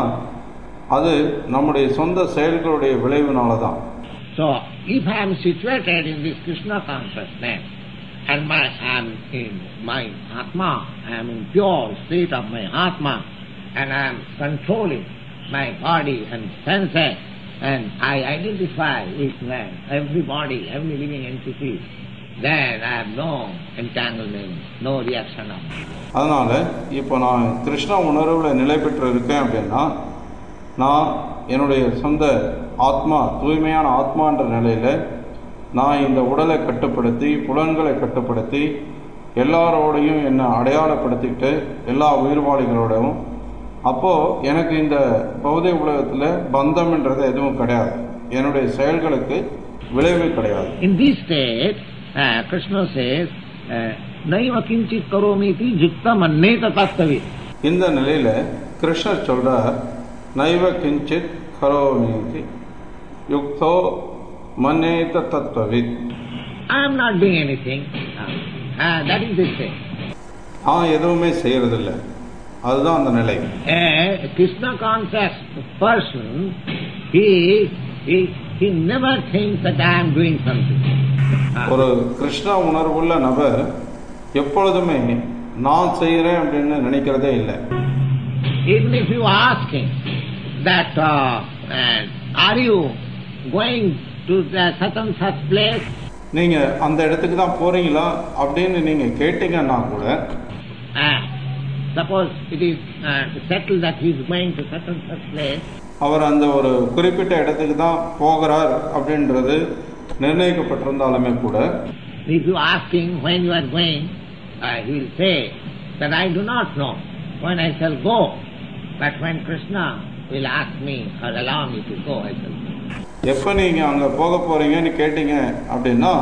அது நம்முடைய சொந்த செயல்களுடைய விளைவினால தான். So if I am situated in this Krishna consciousness and my I am in my Atma, I am in pure state of my Atma, and I am controlling my body and senses, and I identify with man, every body, every living entity, then I have no entanglement, no reaction of me. அதனால இப்போ நான் கிருஷ்ண உணர்வுல நிலை பெற்று இருக்கேன் அப்படின்னா நான் என்னுடைய சொந்த ஆத்மா, தூய்மையான ஆத்மான்ற நிலையில நான் இந்த உடலை கட்டுப்படுத்தி புலன்களை கட்டுப்படுத்தி எல்லாரோடையும் என்னை அடையாளப்படுத்திக்கிட்டு எல்லா உயிர்வாளிகளோடவும், அப்போ எனக்கு இந்த பௌதிக உலகத்துல பந்தம்ன்றது எதுவும் கிடையாது, என்னுடைய செயல்களுக்கு விளைவு கிடையாது. In this state, uh, Krishna says, "Naiva kinchit karomiti juktam anneta tattavit." இந்த நிலையில கிருஷ்ணர் சொல்றார், நைவ கிஞ்சித் கரோமீதி யுக்தோ மன்னேத தத்வவித். I am not doing anything. Uh, that is the state. நான் எதுவுமே செய்யறதில்லை, அதுதான் அந்த நிலை. A Krishna conscious person, he he he never thinks that I am doing something. ஒரு கிருஷ்ண உணர்வுள்ள நபர் எப்பொழுதுமே நான் செய்யறேன் அப்படின்னு நினைக்கிறதே இல்லை. Even if you ask him that uh, uh, are you going to the such and such place, நீங்க அந்த இடத்துக்கு தான் போறீங்களா அப்படின்னு நீங்க கேட்டீங்கன்னா கூட, uh, suppose it is uh, settled that he is going to such and such place, அவர் அந்த ஒரு குறிப்பிட்ட இடத்துக்கு தான் போகிறார் அப்படின்றது நிர்ணயிக்கப்பட்டிருந்தாலுமே கூட, if you ask him when you are going, uh, he will say that I do not know when I shall go, but when Krishna will ask me or allow me to go, I shall go. எப்ப நீங்க அங்க போக போறீங்கன்னு கேட்டீங்க அப்படின்னா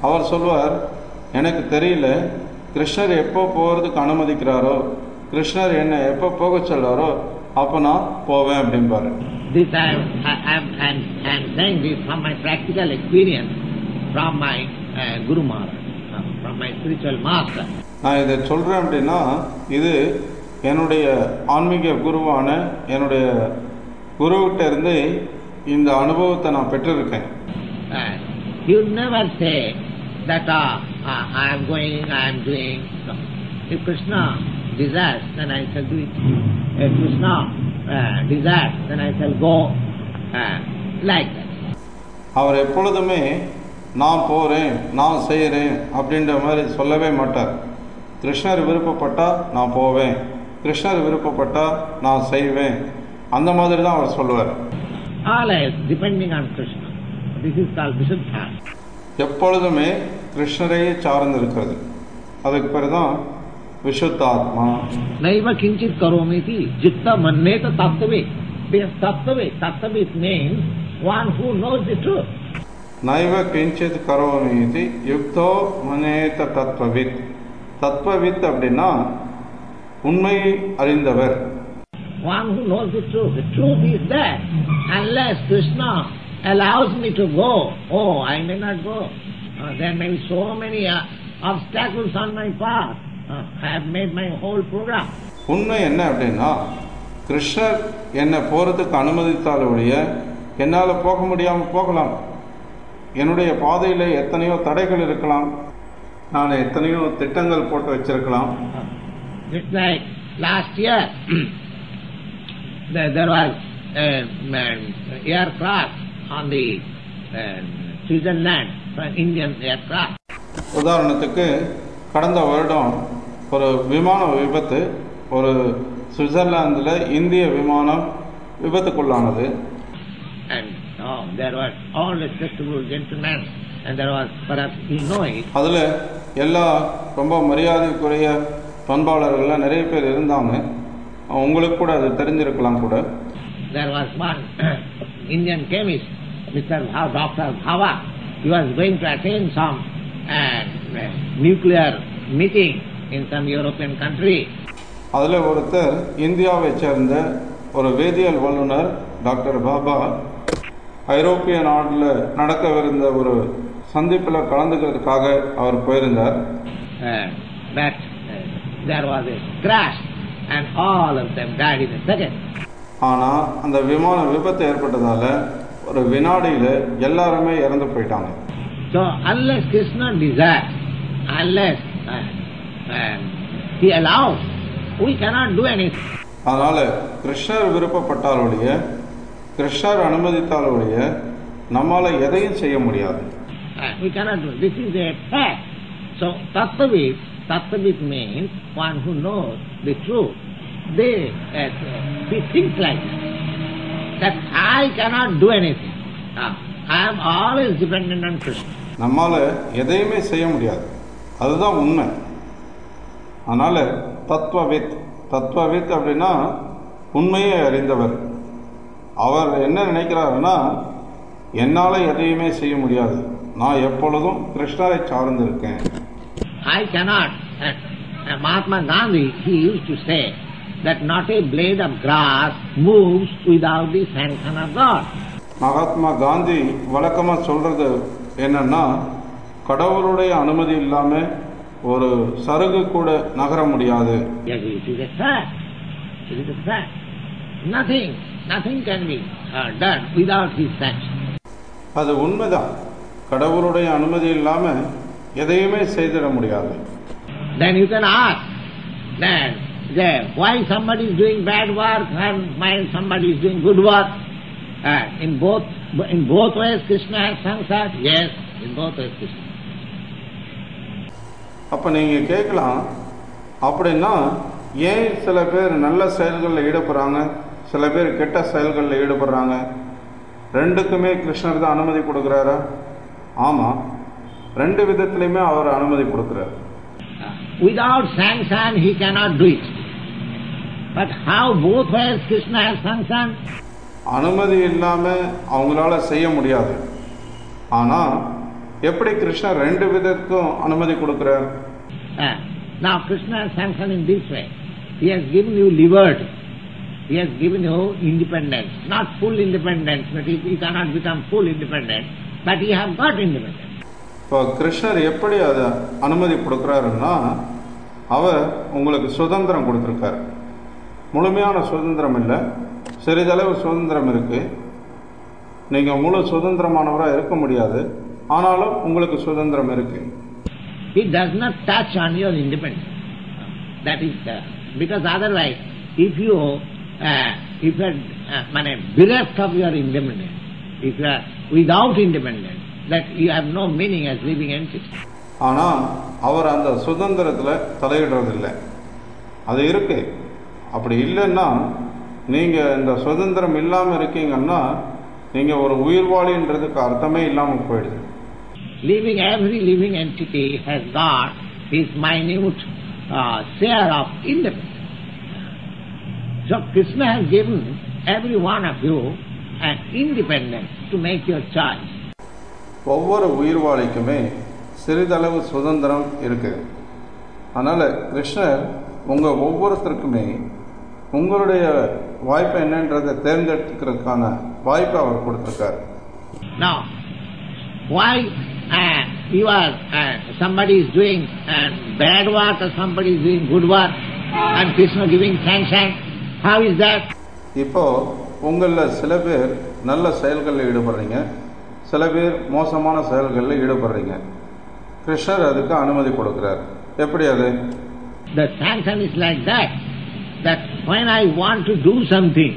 அவர் சொல்வார், எனக்கு தெரியல, கிருஷ்ணர் எப்போ போகிறதுக்கு அனுமதிக்கிறாரோ, கிருஷ்ணர் என்னை எப்போ போக சொல்றாரோ அப்போ நான் போவேன் அப்படின்பாரு. This I am, I am, I am, I am saying this from my practical experience, from my uh, Guru Maharaj, uh, from my spiritual master. நான் இதை சொல்றேன் அப்படின்னா இது என்னுடைய ஆன்மீக குருவான என்னுடைய குருவிட்ட இருந்து இந்த அனுபவத்தை நான் பெற்றிருக்கேன். Uh, you never say that uh, uh, I am going, I am doing. No. If Krishna desires, then I shall do it. If Krishna uh, desires, then I shall go uh, like that. அவர் எப்பொழுதுமே நான் போறேன், நான் செய்கிறேன் அப்படின்ற மாதிரி சொல்லவே மாட்டார். கிருஷ்ணர் விருப்பப்பட்டா நான் போவேன், கிருஷ்ணர் விருப்பப்பட்டா நான் செய்வேன், அந்த மாதிரி தான் அவர் சொல்லுவார். Always depending on Krishna. This is called Vishuddha. எப்பொழுதுமே கிருஷ்ணரையே சார்ந்து இருக்கிறது, அதுக்கு பேர் தான் விசுத்தாத்மா. Naiva kinchit karomiti jitta manneta tattvavid. This tattvavid, tattvavid means one who knows the truth. நைவ கிஞ்சித் கரோமீதி யுக்தோ மனேத தத்வவித். தத்வவித் அப்படின்னா உண்மையை அறிந்தவர். One who knows the truth. The truth is that unless Krishna allows me to go, oh, I may not go. Uh, there may be so many uh, obstacles on my path. Uh, I have made my whole program. உண்மை என்ன அப்படின்னா, கிருஷ்ணர் என்னை போறதுக்கு அனுமதித்தாலுடைய என்னால் போக முடியாமல் போகலாம். என்னுடைய பாதையில் எத்தனையோ தடைகள் இருக்கலாம், நான் எத்தனையோ திட்டங்கள் போட்டு வச்சிருக்கலாம். It's like last year there, there was an aircraft on the uh, Switzerland, an Indian aircraft. உதாரணத்துக்கு கடந்த வருடம் ஒரு விமான விபத்து ஒரு சுவிட்சர்லாந்தில் இந்திய விமானம் விபத்துக்குள்ளானது. And oh, there was all respectable gentlemen, and there was perhaps you know it. அதில் எல்லா ரொம்ப மரியாதைக்குரிய பண்பாளர்கள்லாம் நிறைய பேர் இருந்தாங்க. உங்களுக்கு கூட அது தெரிஞ்சிருக்கலாம் கூட. There was one Indian chemist, Mister Bhav, Doctor Bhava. He was going to attend some uh, nuclear meeting in some European country. அதில் ஒருத்தர் இந்தியாவை சேர்ந்த ஒரு வேதியியல் வல்லுநர் டாக்டர் பாபா ஐரோப்பிய நாட்டில் நடக்கவிருந்த ஒரு சந்திப்பில் கலந்துக்கிறதுக்காக அவர் போயிருந்தார். Uh, but uh, there was a crash and all of them died in a second. ஆனால் அந்த விமான விபத்து ஏற்பட்டதால ஒரு வினாடியில் எல்லாருமே இறந்து போயிட்டாங்க. So unless Krishna desires, unless uh, uh, he allows, we cannot do anything. அதனால கிருஷ்ணர் விருப்பப்பட்டாலுடைய கிருஷ்ணர் அனுமதித்தாலுடைய நம்மால எதையும் செய்ய முடியாது. Uh, we cannot do. This is a fact. So tattvavid, tattvavid means one who knows the truth. They, uh, he thinks like that, that I cannot do anything. Uh, I am always dependent on Krishna. நம்மால எதையுமே செய்ய முடியாது, அதுதான் உண்மை. அதனால தத்துவவித், தத்துவவித் அப்படின்னா உண்மையை அறிந்தவர். அவர் என்ன நினைக்கிறாருன்னா, என்னால எதையுமே செய்ய முடியாது, நான் எப்பொழுதும் கிருஷ்ணரை சார்ந்திருக்கேன். I cannot. Uh, uh, Mahatma Gandhi, he used to say that not a blade of grass moves without the sanction of God. Mahatma Gandhi வழக்கமா சொல்றது என்னன்னா, கடவுளுடைய அனுமதி இல்லாம ஒரு சருகு கூட நகர முடியாது. Yes, it is a fact. It is a fact. Nothing, nothing can be uh, done without his sanction. அது உண்மைதான், கடவுளுடைய அனுமதி இல்லாம எதையுமே செய்திட முடியாது. Then you can ask that, that why somebody is doing bad work and why somebody is doing good work. Uh, in both in both ways Krishna has sanctioned. Yes, in both ways Krishna. அப்ப நீங்க கேட்கலாம், அப்படின்னா ஏன் சில பேர் நல்ல செயல்களில் ஈடுபடுறாங்க, சில பேர் கெட்ட செயல்களில் ஈடுபடுறாங்க, ரெண்டுக்குமே கிருஷ்ணர் தான் அனுமதி கொடுக்கிறாரா? ஆமா, ரெண்டு விதத்திலையுமே அவர் அனுமதி கொடுக்கிறார். Without sanction he cannot do it. But how both ways Krishna has sanctioned? அனுமதி இல்லாம அவங்களால செய்ய முடியாது. ஆனா எப்படி கிருஷ்ணர் ரெண்டு விதத்துக்கும் அனுமதி கொடுக்கிறார்? Uh, now Krishna has sanctioned in this way. He has given you liberty. He has given you independence. Not full independence, but he, he cannot become full independent. But he has got independence. இப்போ கிருஷ்ணர் எப்படி அதை அனுமதி கொடுக்குறாருன்னா, அவர் உங்களுக்கு சுதந்திரம் கொடுத்துருக்காரு. முழுமையான சுதந்திரம் இல்லை, சிறிதளவு சுதந்திரம் இருக்கு. நீங்கள் முழு சுதந்திரமானவராக இருக்க முடியாது, ஆனாலும் உங்களுக்கு சுதந்திரம் இருக்கு. He does not touch on your independence. That is the, because otherwise, if you uh, if you are uh, bereft of your independence, if you are without independence, that you have no meaning as living entity. ஆனால் அவர் அந்த சுதந்திரத்தில் தலையிடுறதில்லை. அது இருக்கு. அப்படி இல்லைன்னா நீங்கள் இந்த சுதந்திரம் இல்லாமல் இருக்கீங்கன்னா நீங்கள் ஒரு உயிர்வாளின்றதுக்கு அர்த்தமே இல்லாமல் போயிடுது. Living, every living entity has got his minute uh, share of independence. So Krishna has given every one of you an independence to make your choice. ஒவ்வொரு உயிர்வாளிக்குமே சிறிதளவு சுதந்திரம் இருக்குது. அதனால் கிருஷ்ணர் உங்கள் ஒவ்வொருத்தருக்குமே உங்களுடைய வாய்ப்பு என்னன்றதை தேர்ந்தெடுத்துக்கிறதுக்கான வாய்ப்பை அவர் கொடுத்துருக்காரு. Now, why uh, you are, uh, somebody is doing uh, bad work or somebody is doing good work and Krishna giving sanction? How is that? இப்போ உங்களில் சில பேர் நல்ல செயல்களில் ஈடுபடுறீங்க, சில பேர் மோசமான செயல்களில் ஈடுபடுறீங்க. கிருஷ்ணர் அதுக்கு அனுமதி கொடுக்கிறார். எப்படி அது? The sanction is like that, that when I want to do something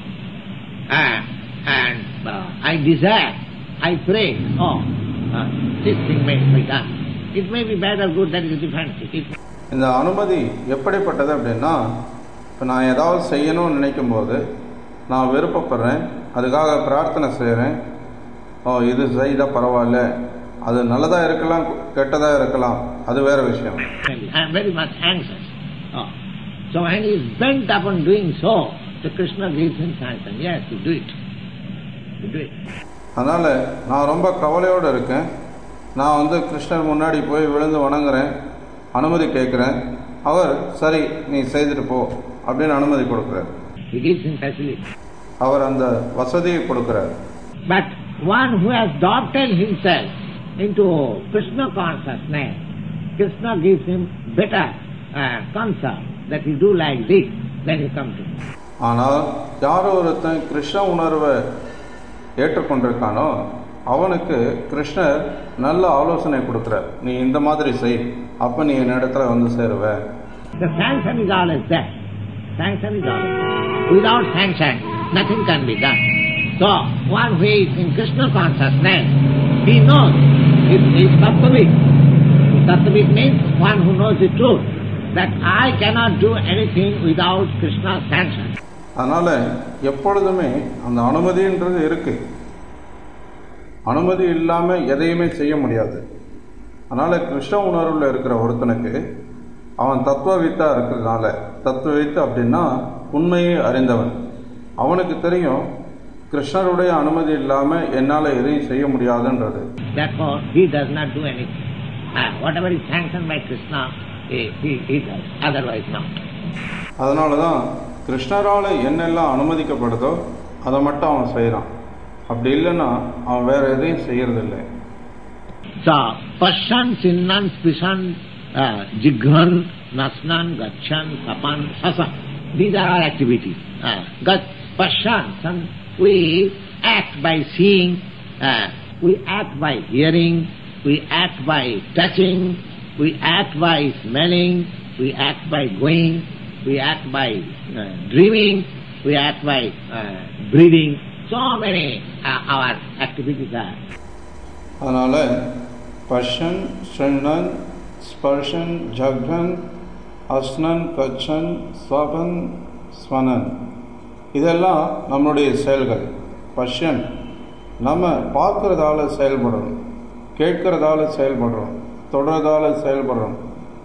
uh, and uh, I desire, I pray, oh, uh, this thing may be done. It may be bad or good, that is a different thing. இந்த அனுமதி எப்படிப்பட்டது அப்படின்னா, இப்போ நான் ஏதாவது செய்யணும்னு நினைக்கும் போது நான் விருப்பப்படுறேன், அதுக்காக பிரார்த்தனை செய்கிறேன். ஓ, இது செய்தால் பரவாயில்ல, அது நல்லதாக இருக்கலாம், கெட்டதாக இருக்கலாம், அது வேற விஷயம். I am very much anxious. Oh. So when he is bent upon doing so, the Krishna gives him sanction. Yes, you do it. You do it. அதனால் நான் ரொம்ப கவலையோடு இருக்கேன், நான் வந்து கிருஷ்ணர் முன்னாடி போய் விழுந்து வணங்குறேன், அனுமதி கேட்குறேன். அவர் சரி நீ செய்துட்டு போ அப்படின்னு அனுமதி கொடுக்குறார். He gives him facility. அவர் அந்த வசதியை கொடுக்கிறார். But one who has adopted himself into Krishna consciousness, Krishna gives him better uh, concern that he do like this, then he comes to him. ஆனால் யார் ஒருத்தன் கிருஷ்ண உணர்வை ஏற்றுக்கொண்டிருக்கானோ அவனுக்கு கிருஷ்ணர் நல்ல ஆலோசனை கொடுக்கிறார். நீ இந்த மாதிரி செய், அப்ப நீ என் இடத்துல வந்து சேருவ. The sanction is always there. Sanction is always there. Without sanction, nothing can be done. So, one who is in Krishna consciousness, he knows, he is Tattvik. Tattvik means one who knows the truth, that I cannot do anything without Krishna's sanction. அதனால எப்பொழுதுமே அந்த அனுமதின்றது இருக்கு. அனுமதி இல்லாம எதையுமே செய்ய முடியாது. அதனால கிருஷ்ண உணர்வுல இருக்கிற ஒருத்தனுக்கு அவன் தத்துவவித்தா இருக்கிறதுனால, தத்துவவித்து அப்படின்னா உண்மையை அறிந்தவன், அவனுக்கு தெரியும் கிருஷ்ணருடைய அனுமதி இல்லாம என்னால எதையும் செய்ய முடியாதுன்றது. Therefore he does not do anything. And whatever is sanctioned by Krishna, he, he, he does. Otherwise not. அதனாலதான் கிருஷ்ணரால என்னெல்லாம் அனுமதிக்கப்படுதோ அதை மட்டும் அவன் செய்யறான். அப்படி இல்லைன்னா அவன் வேற எதையும் செய்யறதில்லை. So, pashan, sinnan, spishan, jigran, nasnan, gachan, sapan, sasa. These are our activities. Uh, Gat, pashan, some, we act by seeing, uh, we act by hearing, we act by touching, we act by smelling, we act by going, we act by uh, dreaming, we act by uh, breathing. So many uh, our activities are. அதனால பஷன், ஸ்ருண்ணன், ஸ்பர்ஷன், ஜக்ரன், அஸ்னன், கச்சன், ஸ்வபன், ஸ்வனன், இதெல்லாம் நம்மளுடைய செயல்கள். பஷன், நம்ம பார்க்கறதால செயல்படுறோம், கேட்கறதால செயல்படுறோம், தொடர்றதால செயல்படுறோம்,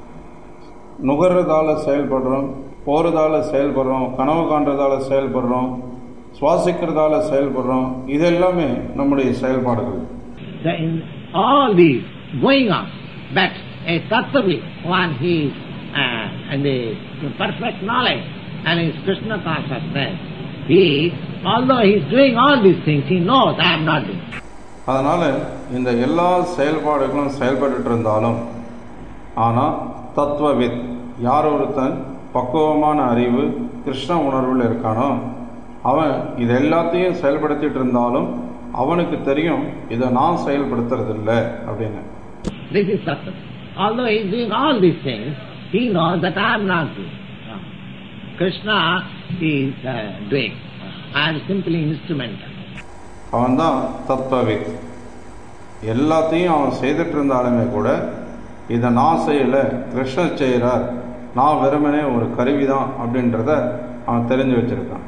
நுகர்றதால செயல்படுறோம், போறதால செயல்படுறோம், கனவு காண்றதால செயல்படுறோம், சுவாசிக்கிறதால செயல்படுறோம். இது எல்லாமே நம்முடைய செயல்பாடுகள். So in all these going on. But a tattvavid, one he is uh, in the perfect knowledge and is Krishna consciousness, he, although he is doing all these things, he knows I am not doing. அதனால் இந்த எல்லா செயல்பாடுகளும் செயல்பட்டு இருந்தாலும் ஆனால் தத்துவவித் யார் ஒருத்தன் பக்குவமான அறிவு கிருஷ்ண உணர்வில் இருக்கானோ அவன் இது எல்லாத்தையும் செயல்படுத்திட்டு இருந்தாலும் அவனுக்கு தெரியும் இதை நான் செயல்படுத்துறதில்லை அப்படின்னு. This is Tattva. Although he is doing all these things, he knows that I am not doing. Krishna is uh, doing. I am simply instrumental. அவன் தான் தத்துவவித். எல்லாத்தையும் அவன் செய்துட்டு இருந்தாலுமே கூட இதை நான் செய்யலை, கிருஷ்ணர் செய்கிறார், நான் வெறுமனே ஒரு கருவி தான் அப்படின்றத அவன் தெரிஞ்சு வச்சிருக்கான்.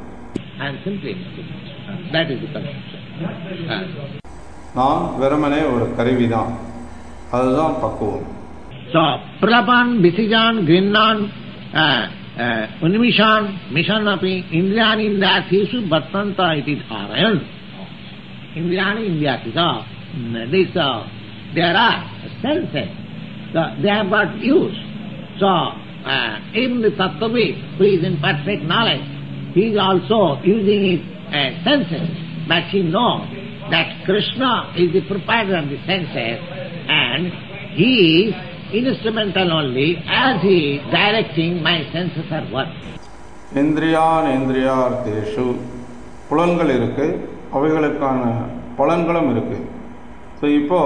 நான் வெறுமனே ஒரு கருவி தான், அதுதான் பக்குவம். So, Pralapan, Bisijan, Grinnan, Unmishan, Mishanapi, Indriyani, Indratisu, Bhattanta, iti dharayan. Indriyani, Indratisu, these, uh, there are senses, so they have got use. So, uh, even the Tattvavid, who is in perfect knowledge, he is also using his uh, senses, but he knows that Krishna is the proprietor of the senses and he is instrumental only as he is directing my senses are work. இந்திரியான் இந்திரியார்த்தேஷு புலன்கள் இருக்கு, அவைகளுக்கான பலன்களும் இருக்கு. So இப்போ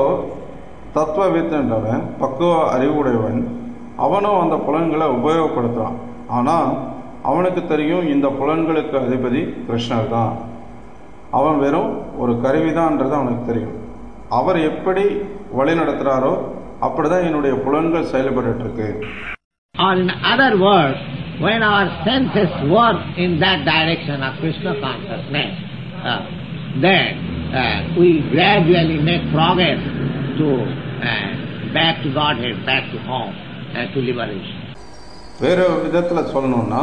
தத்துவவித்தன்றவன் பக்குவ அறிவுடையவன், அவனும் அந்த புலன்களை உபயோகப்படுத்துறான். ஆனால் அவனுக்கு தெரியும் இந்த புலன்களுக்கு அதிபதி கிருஷ்ணர் தான், அவன் வெறும் ஒரு கருவிதான்ன்றது அவனுக்கு தெரியும். அவர் எப்படி வழி நடத்துகிறாரோ அப்படிதான் என்னுடைய புலன்கள் செயல்பட்டு இருக்கு. Or in other words, when our senses work in that direction of Krishna consciousness, uh, then uh, we gradually make progress to uh, back to Godhead, back to home, uh, to liberation. வேறு விதத்தில் சொல்லணும்னா,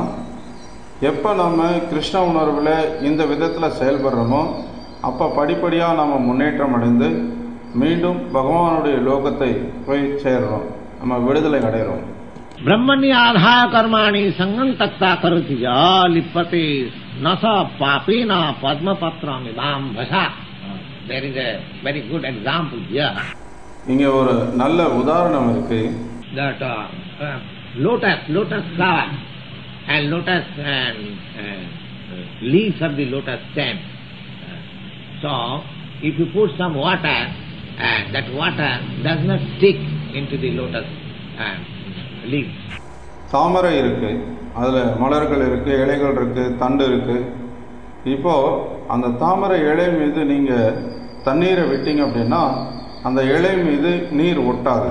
எப்போ நம்ம கிருஷ்ண உணர்வில் இந்த விதத்தில் செயல்படுறோமோ அப்போ படிப்படியாக நம்ம முன்னேற்றம் அடைந்து மீண்டும் பகவானுடைய லோகத்தை போய் சேர்றோம், நம்ம விடுதலை அடைகிறோம். பிரம்மணி ஆதாய கர்மாணி சங்கம் தக்தா கருதி யா லிப்பதி நச பாபேன பத்மபத்ரம் இதாம் பசா. There is a very good example here. இங்கே ஒரு நல்ல உதாரணம் இருக்கு. That uh, uh, lotus, lotus flower and lotus and uh, leaves of the lotus stem. Uh, so, if you put some water, uh, that water does not stick into the lotus uh, leaves. தாமரை இருக்கு, அதில் மலர்கள் இருக்கு, இலைகள் இருக்கு, தண்டு இருக்கு. இப்போ அந்த தாமரை இலை மீது நீங்க தண்ணீரை விட்டீங்க அப்படின்னா அந்த இலை மீது நீர் ஒட்டாது.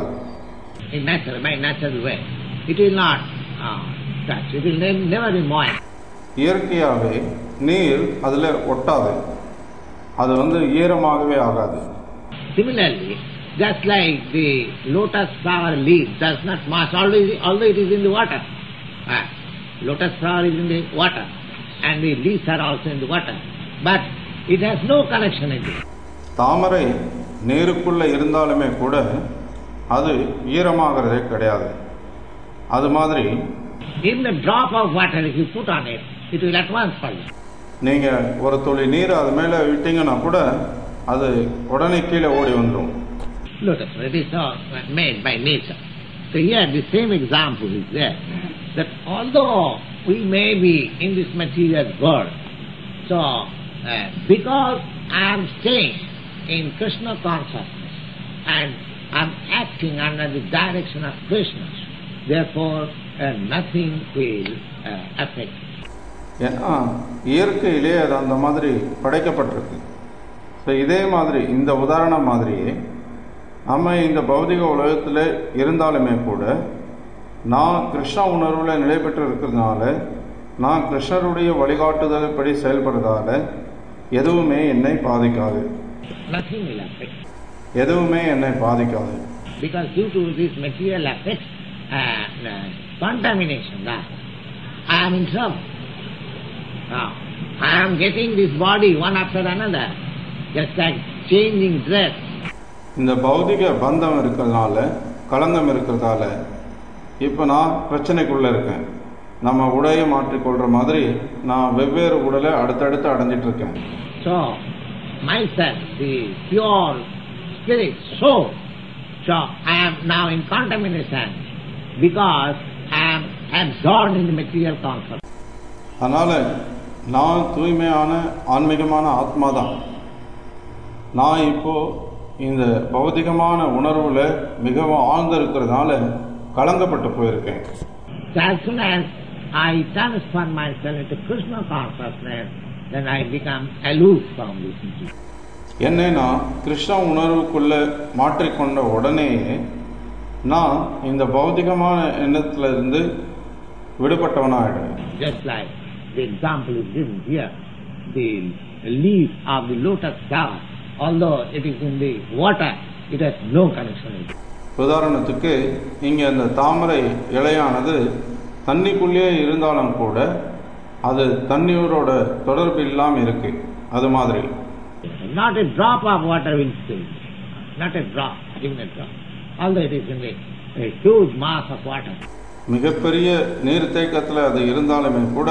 In natural, by natural way, it will not uh, touch. It will never be moist. இயற்கையாகவே நீர் அதில் ஒட்டாது, அது வந்து ஈரமாகவே ஆகாது. Similarly, just like the lotus flower leaf does not moist, although, although it is in the water. Uh, lotus flower is in the water and the leaves are also in the water, but it has no connection in it. தாமரை நீருக்குள்ள இருந்தாலுமே கூட அது ஈரமாகிறதே கிடையாது. அது மாதிரி even a drop of water if you put on it, it will at once fall. நீங்க ஒரு துளி நீர் அது மேல விட்டீங்கன்னா கூட அது உடனே கீழே ஓடி வந்துடும். Lotus, it is all made by nature. So here the same example is there, that although we may be in this material world, so uh, because I am staying in Krishna consciousness and I am acting under the direction of Krishna, therefore uh, nothing will uh, affect me. ஏன்னா இயற்கையிலே அது அந்த மாதிரி படைக்கப்பட்டிருக்கு. So இதே மாதிரி இந்த உதாரணம் மாதிரியே நம்ம இந்த பௌதிக உலகத்தில் இருந்தாலுமே கூட நான் கிருஷ்ண உணர்வில் நிலை பெற்று இருக்கிறதுனால, நான் கிருஷ்ணருடைய வழிகாட்டுதல் படி செயல்படுறதால எதுவுமே என்னை பாதிக்காது. எதுவுமே என்னை பாதிக்காது. Because due to this material effect, uh, uh, contamination, that I am in trouble. Now, I am getting this body one after another, just like changing dress. இந்த பௌதிக பந்தம் இருக்கிறதுனால, களங்கம் இருக்கிறதால இப்போ நான் பிரச்சனைக்குள்ளே இருக்கேன். நம்ம உடையை மாற்றிக்கொள்கிற மாதிரி நான் வெவ்வேறு உடலை அடுத்தடுத்து அடைஞ்சிட்டு இருக்கேன். So, myself, the pure spirit, soul, so I am now in contamination because I am absorbed in the material concept. அதனால் நான் தூய்மையான ஆன்மீகமான ஆத்மா தான். நான் இப்போ இந்த பௌதிகமான உணர்வுல மிகவும் ஆழ்ந்து இருக்கிறதுனால கலங்கப்பட்டு போயிருக்கேன். As soon as I transfer myself into Krishna consciousness, then I become aloof from this. என்னை நான் கிருஷ்ண உணர்வுக்குள்ள மாற்றிக்கொண்ட உடனேயே நான் இந்த பௌதிகமான எண்ணத்துல இருந்து விடுபட்டவனாயிடுவேன். Just like the example is given here, the leaf of the lotus flower, although it is in the water, it has no connection with it. உதாரணத்துக்கு இங்கே அந்த தாமரை இலையானது தண்ணிக்குள்ளேயே இருந்தாலும் கூட அது தண்ணீரோட தொடர்பு இல்லாமல் இருக்கு. அது மாதிரி Not a drop of water will spill. Not a drop, even a drop. Although it is in a, a huge mass of water. மிகப்பெரிய நீர் தேக்கத்தில் அது இருந்தாலுமே கூட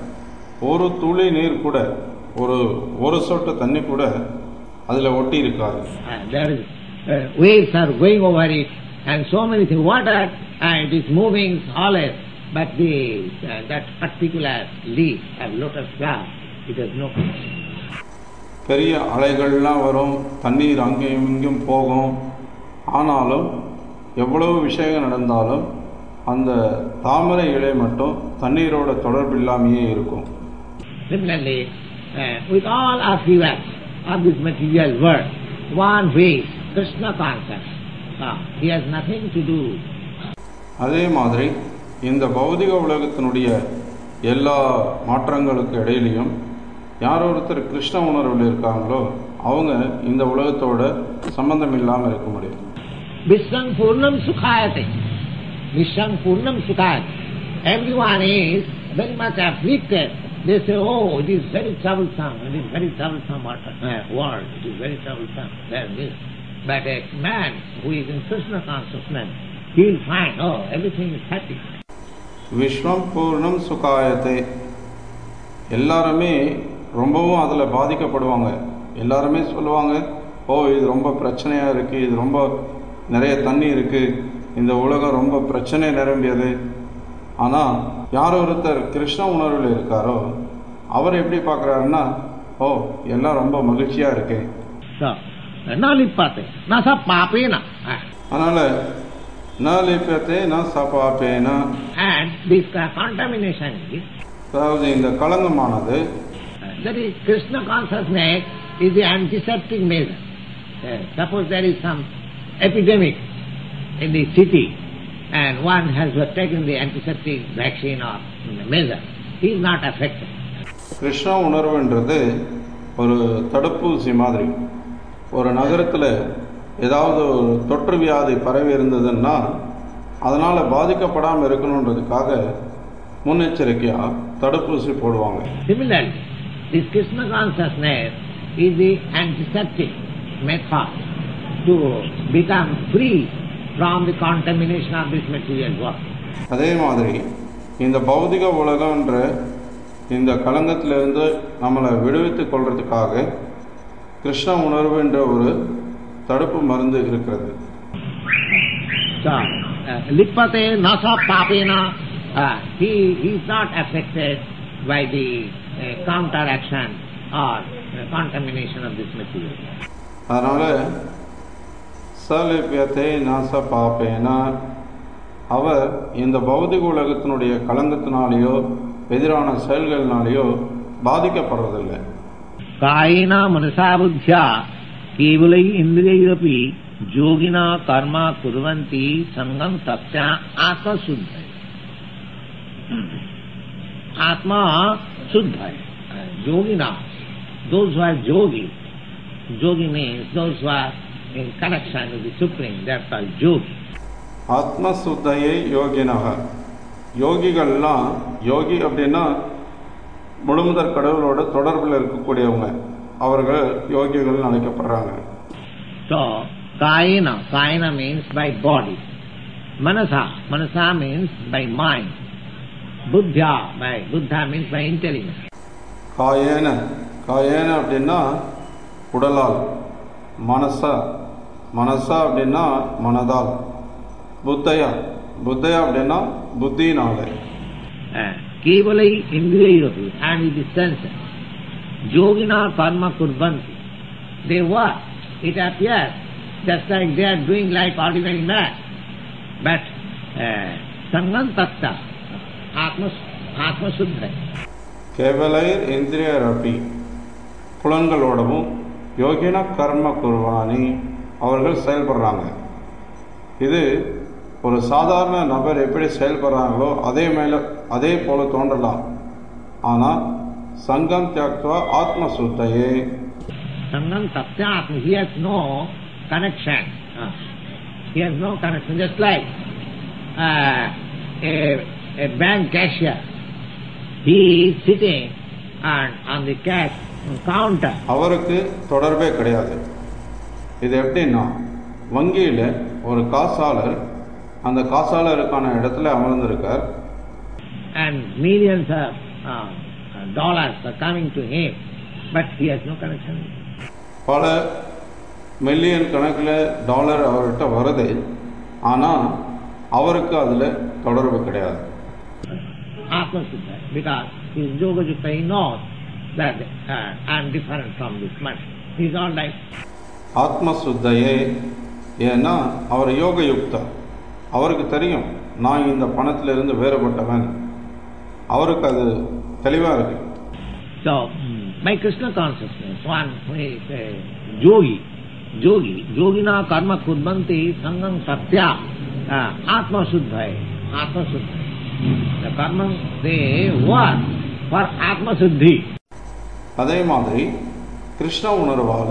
ஒரு துளி நீர் கூட ஒரு ஒரு சொட்டு தண்ணி கூட அதில் ஒட்டி இருக்காது. There is uh, waves are going over it and so many things. Water uh, it is moving always, but the uh, that particular leaf of lotus flower, it has no connection. பெரிய அலைகள்லாம் வரும், தண்ணீர் அங்கேயும் இங்கேயும் போகும். ஆனாலும் எவ்வளவு விஷயங்கள் நடந்தாலும் அந்த தாமரை இலை மட்டும் தண்ணீரோட தொடர்பு இல்லாமையே இருக்கும். Similarly, uh, with all our fears of this material world, one way Krishna conscious, uh, he has nothing to do. அதே மாதிரி இந்த பௌதிக உலகத்தினுடைய எல்லா மாற்றங்களுக்கு இடையிலையும் யார் ஒருத்தர் கிருஷ்ண உணர்வில் இருக்காங்களோ அவங்க இந்த உலகத்தோட சம்பந்தம் இல்லாமல் இருக்க முடியும். Vishwam Purnam Sukhayate. Vishwam Purnam Sukhayate. Everyone is very much afflicted. They say, oh, it is very troublesome, it is very troublesome uh, world, it is very troublesome. There is. But a man who is in Krishna consciousness, he will find, oh, everything is happy. விஸ்வம் பூர்ணம் சுகாயத்தை. எல்லாருமே ரொம்பவும் அதில் பாதிக்கப்படுவாங்க. எல்லாருமே சொல்லுவாங்க, ஓ இது ரொம்ப பிரச்சனையாக இருக்குது, இது ரொம்ப நிறைய தண்ணி இருக்குது, இந்த உலகம் ரொம்ப பிரச்சனை நிரம்பியது. ஆனால் யார் ஒருத்தர் கிருஷ்ண உணர்வில் இருக்காரோ அவர் எப்படி பார்க்குறாருன்னா, ஓ எல்லாம் ரொம்ப மகிழ்ச்சியாக இருக்கு. அதனால் நலிப்பத்தே ந சபாப்பேனா. அதாவது இந்த களங்கமானது, that is Krishna consciousness is the antiseptic measure. Uh, suppose there is some epidemic in the city and one has taken the antiseptic vaccine or measure, he is not affected. Krishna உணர்வுன்றது ஒரு தடுப்பூசி மாதிரி. ஒரு நகரத்தில் ஏதாவது ஒரு தொற்று வியாதி பரவி இருந்ததுன்னா அதனால் பாதிக்கப்படாமல் இருக்கணுன்றதுக்காக முன்னெச்சரிக்கையாக தடுப்பூசி போடுவாங்க. Similarly, this Krishna consciousness is the antiseptic method to become free from the contamination of this material world. அதே மாதிரி இந்த பௌதிக உலகம்ன்ற இந்த கலங்கத்திலிருந்து நம்மளை விடுவித்துக் கொள்றதுக்காக கிருஷ்ண உணர்வு என்ற ஒரு தடுப்பு மருந்து இருக்கிறது. லிப்பதே நசா பாபேனா, he is not affected by the uh, counteraction or uh, contamination of this material. அதனால சலிப்பியத்தை நாச பாப்பேனா, அவர் இந்த பௌதிக உலகத்தினுடைய கலங்கத்தினாலேயோ எதிரான செயல்களினாலேயோ பாதிக்கப்படுறதில்லை. காயினா மனசா புத்தியா கேவலை இந்திரியைரபி யோகினா கர்மா குர்வந்தி சங்கம் தஸ்யா ஆத்மா சுத்த. ஆத்மா சுத்த. யோகினா, those who are yogi, yogi means those who are in connection with the Supreme, they are called yogi. ஆத்ம சுத்தையை யோகினக. யோகிகள்லாம், யோகி அப்படின்னா முழுமுதற் கடவுளோட தொடர்பில் இருக்கக்கூடியவங்க, அவர்கள் யோகிகள் அழைக்கப்படுறாங்க. So kayena. Kayena means by body. Manasa. Manasa means by mind. Buddha. By Buddha means by intelligence. காயேன காயேன அப்படின்னா உடலால், மனசா மனசா அப்படின்னா மனதால், புத்தையா புத்தையா அப்படின்னா புத்தியினால. கேவலை இந்திரியைரபி and with the senses. Yogina karma kurvanti. They work. It appears just like they are doing like ordinary man. But sangam tatta atma atma suddha. கேவலைர் இந்திரியரபி புலன்களோடவும் யோகின கர்ம குர்வானி அவர்கள் செயல்படுறாங்க. இது ஒரு சாதாரண நபர் எப்படி செயல்படுறாங்களோ அதே மேல அதே போல தோன்றலாம். ஆனால் சங்கம் தியாக்துவா ஆத்ம சுத்தையே. Sangam tattva atma. He has no connection. He has no connection. Just like uh, a, a bank cashier. He is sitting and on the cash counter. அவருக்கு தொடர்பே கிடையாது. இது எப்படின்னா, வங்கியில் ஒரு காசாளர் அந்த காசாளருக்கான இடத்துல அமர்ந்திருக்கார். And millions of uh, dollars are coming to him, but he has no connection. பல மில்லியன் கணக்கில் டாலர் அவர்கிட்ட வருது, ஆனால் அவருக்கு அதில் தொடர்பு கிடையாது. Atma-siddha, because he is yoga-yukta, he knows that uh, I am different from this money. He is all like. ஆத்மசுத்தையே. ஏன்னா அவர் யோக யுக்தா, அவருக்கு தெரியும் நான் இந்த பணத்திலிருந்து வேறுபட்டவன், அவருக்கு அது தெளிவாக இருக்கு. So, by Krishna consciousness, one who is a yogi, yogi, yogina karma kurvanti sangam satya atma suddhaya, atma suddhaya. The karma, they work for atma suddhi. அதே மாதிரி கிருஷ்ண உணர்வாக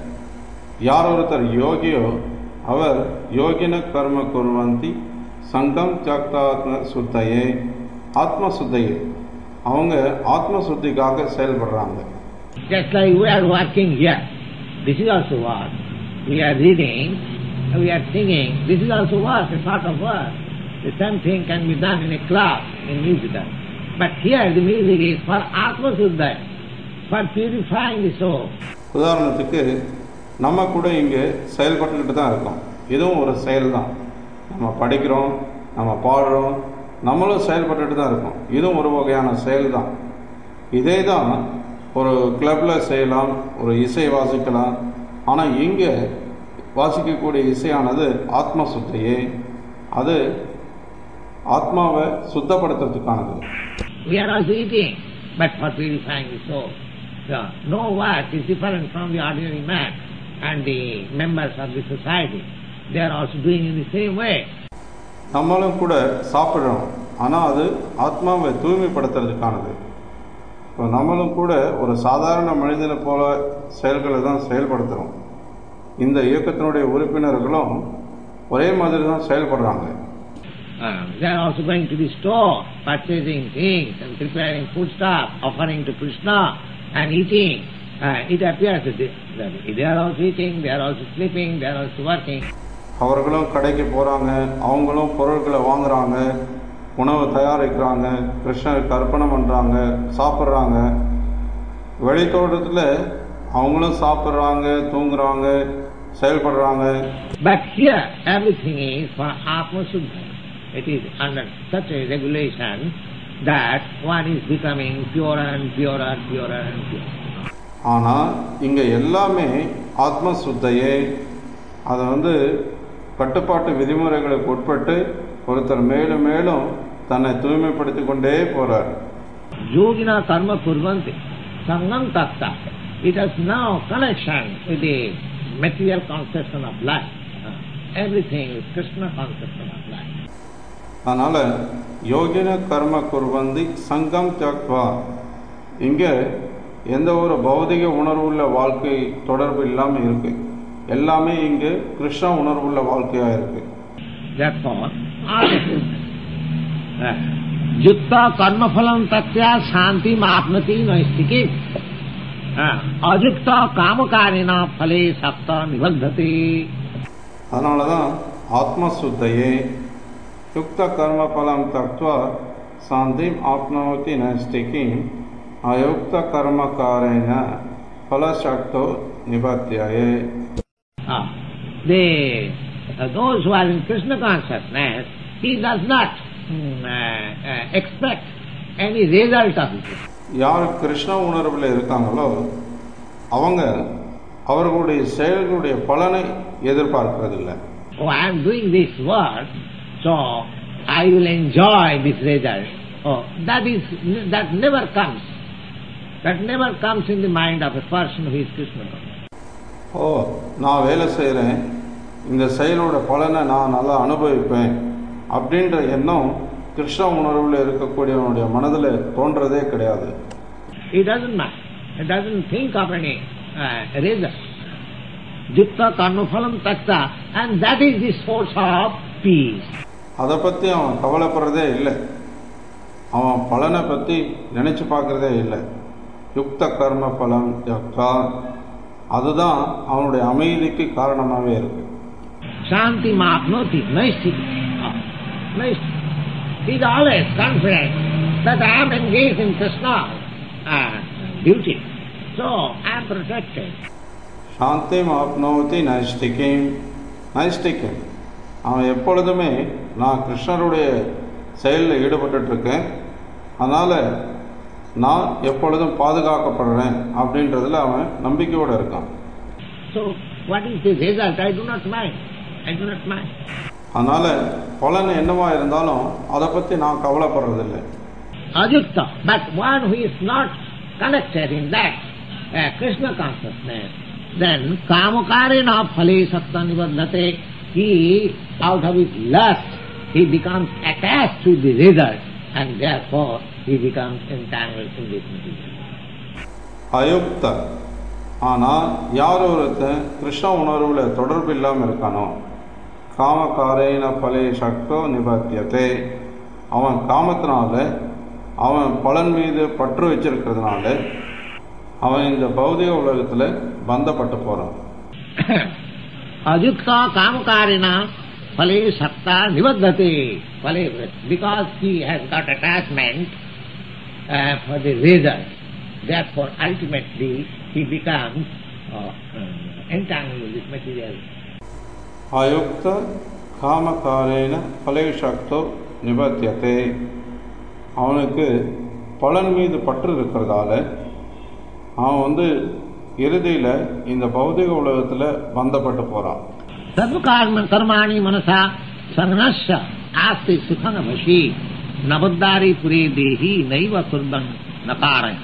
யார் ஒருத்தர் யோகியோ அவர் யோகின கர்ம குர்வந்தி சங்கம் தியாக்தாத்ம சுத்தையே ஆத்ம சுத்தையே. அவங்க ஆத்ம சுத்திக்காக செயல்படுறாங்க. Just like we are working here, this is also work. We are reading, we are singing, this is also work, a sort of work. The same thing can be done in a class, in musical. But here the music is for atma suddhaya, for purifying the soul. உதாரணத்துக்கு நம்ம கூட இங்கே செயல்பட்டுக்கிட்டு தான் இருக்கோம். இதுவும் ஒரு செயல் தான். நம்ம படிக்கிறோம், நம்ம பாடுறோம், நம்மளும் செயல்பட்டுட்டு தான் இருக்கோம். இதுவும் ஒரு வகையான செயல் தான். இதே தான் ஒரு கிளப்பில் செய்யலாம், ஒரு இசை வாசிக்கலாம். ஆனால் இங்கே வாசிக்கக்கூடிய இசையானது ஆத்ம சுத்தையே, அது ஆத்மாவை சுத்தப்படுத்துறதுக்கானது. We are also eating, but for purifying the soul. So, no work is different from the ordinary man and the members of the society. They are also doing in the same way. நம்மளும் கூட சாப்பிட்றோம், ஆனால் அது ஆத்மாவை தூய்மைப்படுத்துறதுக்கானது. இப்போ நம்மளும் கூட ஒரு சாதாரண மனிதனை போல செயல்களை தான் செயல்படுத்துகிறோம். இந்த இயக்கத்தினுடைய உறுப்பினர்களும் ஒரே மாதிரி தான் செயல்படுறாங்க. Uh, they are also going to the store, purchasing things and preparing food stuff, offering to Krishna and eating. Uh, it appears that they, that they are also eating, they are also sleeping, they are also working. அவர்களும் கடைக்கு போகிறாங்க, அவங்களும் பொருட்களை வாங்குறாங்க, உணவு தயாரிக்கிறாங்க, கிருஷ்ணருக்கு அர்ப்பணம் பண்ணுறாங்க, சாப்பிட்றாங்க. வெளித்தோட்டத்தில் அவங்களும் சாப்பிட்றாங்க, தூங்குறாங்க, செயல்படுறாங்க. But here everything is for Atma Suddha. It is under such a regulation that one is becoming purer and purer and purer and purer. ஆனால் இங்கே எல்லாமே ஆத்ம சுத்தையே. அதை வந்து கட்டுப்பாட்டு விதிமுறைகளுக்கு உட்பட்டு ஒருத்தர் மேலும் மேலும் தன்னை தூய்மைப்படுத்தி கொண்டே போறார். Yogina karma kurvanti sangam tatta. It has no connection with the material conception of life. Everything is Krishna conception of life. அதனால யோகின கர்ம குர்வந்தி சங்கம் தியாக்வா. இங்கே எந்த ஒரு பௌதிக உணர்வுள்ள வாழ்க்கை தொடர்பு இல்லாமல் இருக்கு. எல்லாமே இங்கு கிருஷ்ண உணர்வுள்ள வாழ்க்கையா இருக்கு. Therefore, Jutta karma phalam tatya shanti mapnati naistiki. Ajukta kamakarina phale sakta nibadhati. அதனால தான் ஆத்மசுத்தையே யுக்த கர்ம பலம் தக்த்வா சாந்திம் ஆப்னோதி நைஷ்டிகீம் அயுக்த கர்மகாரேன பலசக்தோ நிபத்யயே. They, uh, those who are in Krishna consciousness, he does not mm, uh, uh, expect any result of it. யார் கிருஷ்ண உணர்வில் இருக்காங்களோ அவங்க அவர்களுடைய செயல்களுடைய பலனை எதிர்பார்க்கிறதில்லை. Oh, I am doing this work, so I will enjoy this result. Oh, that is that never comes. That never comes in the mind of a person who is Krishna conscious. ஓ, நான் வேலை செய்கிறேன், இந்த செயலோட பலனை நான் நல்லா அனுபவிப்பேன் அப்படின்ற எண்ணம் கிருஷ்ண உணர்வில் இருக்கக்கூடியவனுடைய மனதில் தோன்றதே கிடையாது. He doesn't mind. He doesn't think of any uh, result. Jukta karmaphalam takta, and that is the source of peace. அதை பற்றி அவன் கவலைப்படுறதே இல்லை, அவன் பலனை பற்றி நினைச்சு பார்க்கறதே இல்லை. யுக்த கர்ம பலம் யக்தா, அதுதான் அவனுடைய அமைதிக்கு காரணமாகவே இருக்கு. சாந்தி மாப்னோதி நைஷ்டிகி. He is always confident that I am engaged in Krishna's uh, duty, so I am protected. சாந்தி மாப்னோதி நைஷ்டிகீம். நைஷ்டிகம், அவன் எப்பொழுதுமே நான் கிருஷ்ணருடைய செயலில் ஈடுபட்டு இருக்கேன், அதனால் நான் எப்பொழுதும் பாதுகாக்கப்படுறேன் அப்படின்றதுல அவன் நம்பிக்கையோடு இருக்கான். So what is the result? I do not mind. I do not mind. அதனால பலன் என்னவா இருந்தாலும் அதை பற்றி நான் கவலைப்படுறதில்லை. Ajukta, but one who is not connected in that uh, Krishna consciousness, then kamukarena phale sakta nibadhate, he out of his lust he becomes attached to the result, and therefore he becomes entangled in this material. அயுக்த, ஆனால் யார் ஒருத்தன் கிருஷ்ண உணர்வில் தொடர்பு இல்லாமல் இருக்கானோ, காமக்காரேன பலே சக்தோ நிபத்தியதே, அவன் காமத்தினால அவன் பலன் மீது பற்று வச்சிருக்கிறதுனால அவன் இந்த பௌதிக உலகத்தில் பந்தப்பட்டு போறான். Ayukta காமக்காரேன phale sakta nibadhate, phale, because he has got attachment uh, for the result, therefore ultimately he becomes uh, uh, entangled with this material. அயுக்த காமக்காரேன பலே சக்தோ நிபத்தியதே, அவனுக்கு பலன் மீது பற்று இருக்கிறதால அவன் வந்து இறுதியில் இந்த பௌதிக உலகத்தில் பந்தப்பட்டு போறான். सर्वकर्म कर्माणि मनसा सर्वनश्य आस्ते सुखं वशी नवद्दारी पुरे देहि नैव कुर्बन् नकारय.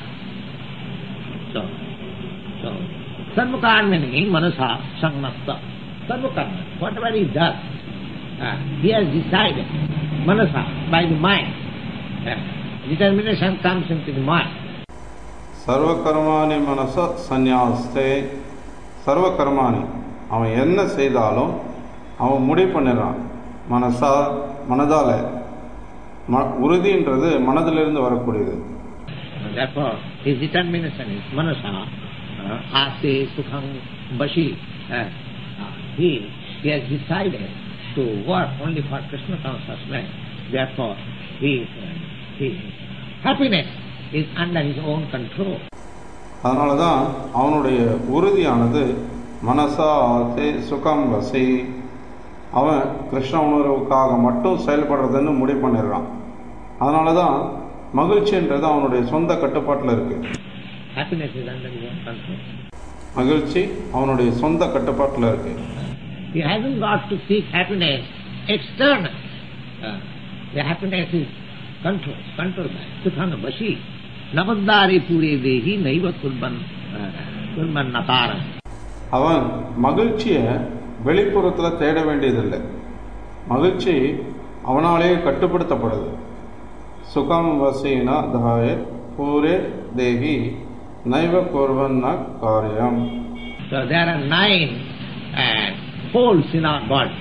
So, so सर्वकर्मणि Mansa संनष्ट. Sarvakarma, whatever he does, uh, he has decided, manasa, by the mind. Uh, determination comes into the mind. சர்வகர்மானி மனச சந்நியாஸ்தே, சர்வகர்மானி, அவன் என்ன செய்தாலும் அவன் முடிவு பண்ணிடுறான். மனசா, மனதால. உறுதின்றது மனதிலிருந்து வரக்கூடியது. Therefore, his determination is manasa, aste sukham bashi. He, he has decided to work only for Krishna consciousness. Therefore, his, his happiness is under his own control. அதனால தான் அவனுடைய உறுதியானது மனசா ஆசை சுகம் வசி, அவன் கிருஷ்ண உணர்வுக்காக மட்டும் செயல்படுறதுன்னு முடிவு பண்ணிடுறான். அதனால தான் மகிழ்ச்சின்றது அவனுடைய சொந்த கட்டுப்பாட்டில் இருக்கு. Happiness is under his own control. மகிழ்ச்சி அவனுடைய சொந்த கட்டுப்பாட்டில் இருக்கு. He hasn't got to seek happiness external. Uh, the happiness is controlled, controlled by Sukhana Bashi. Navaddari pure dehi naiva kurban kurban nakara. அவன் மகிழ்ச்சியை வெளிப்புறத்தில் தேட வேண்டியதில்லை. மகிழ்ச்சி அவனாலே கட்டுப்படுத்தப்படுது. சுகம் வசீனா தாய பூரே தேகி நைவ குர்வன்ன காரியம். So there are nine uh, holes in our body.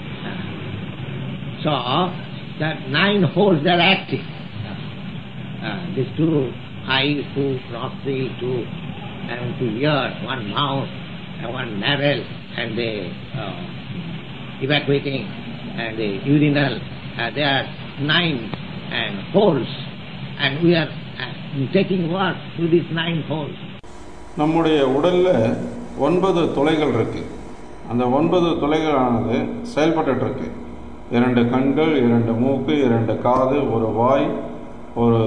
So that nine holes are active. Uh, these two eyes, two nostrils, two and two ears, one mouth. uh, one navel and the uh, evacuating and the urinal. Uh, there are nine and holes, and we are uh, taking work through these nine holes. நம்முடைய உடல்ல ஒன்பது துளைகள் இருக்கு. அந்த ஒன்பது துளைகளானது செயல்பட்டு இருக்கு. இரண்டு கண்கள், இரண்டு மூக்கு, இரண்டு காது, ஒரு வாய், ஒரு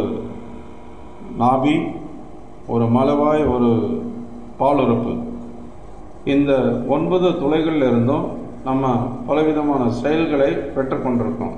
நாபி, ஒரு மலவாய், ஒரு பாலுறுப்பு. இந்த ஒன்பது துளைகளில் இருந்தும் நம்ம பலவிதமான செயல்களை பெற்றுக்கொண்டிருக்கோம்.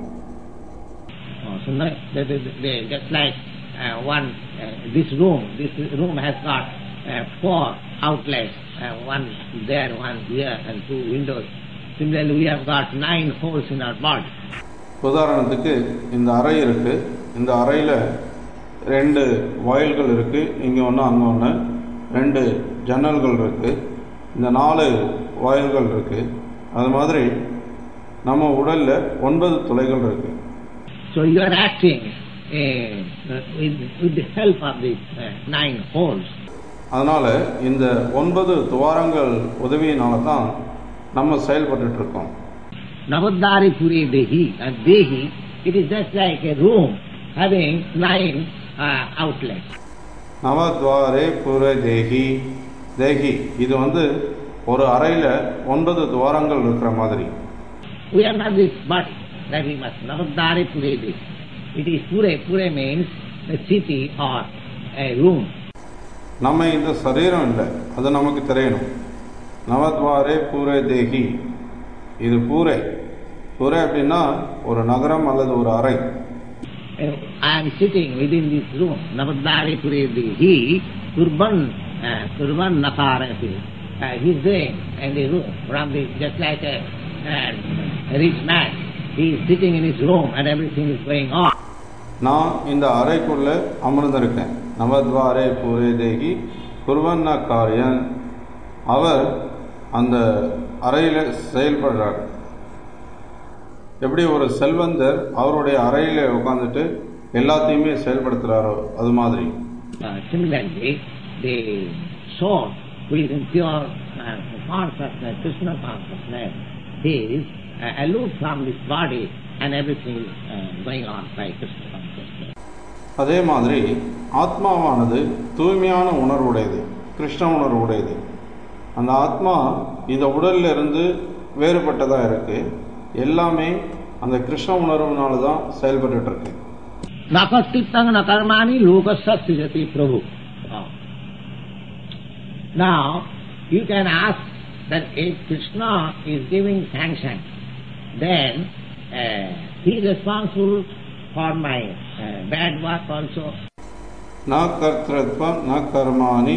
So they, they, they, just like uh, one, uh, this room, this room has got uh, four outlets, uh, one there, one here, and two windows. Similarly, we have got nine holes in our body. உதாரணத்துக்கு இந்த அறை இருக்கு. இந்த அறையில ரெண்டு வாயில்கள் இருக்கு. இங்க ஒன்று, அங்க ஒன்று. ரெண்டு ஜன்னல்கள் இருக்கு. இந்த நாலு வாயில்கள் இருக்கு. அது மாதிரி நம்ம உடல்ல ஒன்பது துளைகள் இருக்கு. So you are acting uh, with, with the help of these uh, nine holes. அதனால இந்த ஒன்பது துவாரங்கள் உதவியினால தான் நம்ம செயல்பட்டு இருக்கோம். Navadvari Puri Dehi, and Dehi, it is just like a room having nine uh, outlets. நவத்வாரே புர தேகி தேகி இது வந்து ஒரு அறையில ஒன்பது துவாரங்கள் இருக்கிற மாதிரி. We are not this body that we must. Navadvari Pure Dehi. It is Pure. Pure means a city or a room. நம்ம இந்த சரீரம் இல்லை, அது நமக்கு தெரியணும். நவத்வாரே பூரே தேகி இது பூரே. பூரே அப்படின்னா ஒரு நகரம் அல்லது ஒரு அறை. I am sitting within this room. Navadvari Pure Dehi. Kurban Kurban Nakarati. He is doing in the room from the just like a, a rich man. He is sitting in his room and everything is going on. நான் இந்த அறைக்குள்ள அமர்ந்திருக்கேன். நவத்வாரே பூரே தேகி குர்வன்ன காரியன். அவர் அந்த அறையில செயல்படுறார். எப்படி ஒரு செல்வந்தர் அவருடைய அறையில உட்கார்ந்துட்டு எல்லாத்தையுமே செயல்படுத்துறாரோ அது மாதிரி. Similarly, the soul who is in pure uh, consciousness, Krishna consciousness, he is uh, aloof from this body and everything is uh, going on by Krishna consciousness. அதே மாதிரி ஆத்மாவானது தூய்மையான உணர்வுடையது, கிருஷ்ண உணர்வுடையது. அந்த ஆத்மா இந்த உடல்ல இருந்து வேறுபட்டதா இருக்கு. எல்லாமே அந்த கிருஷ்ண உணர்வுனால தான் செயல்பட்டு இருக்கு. Nakastitang nakarmani lokasya srijati prabhu. Now you can ask that if Krishna is giving sanction, then uh, he is responsible for my uh, bad work also. Na kartratva na karmani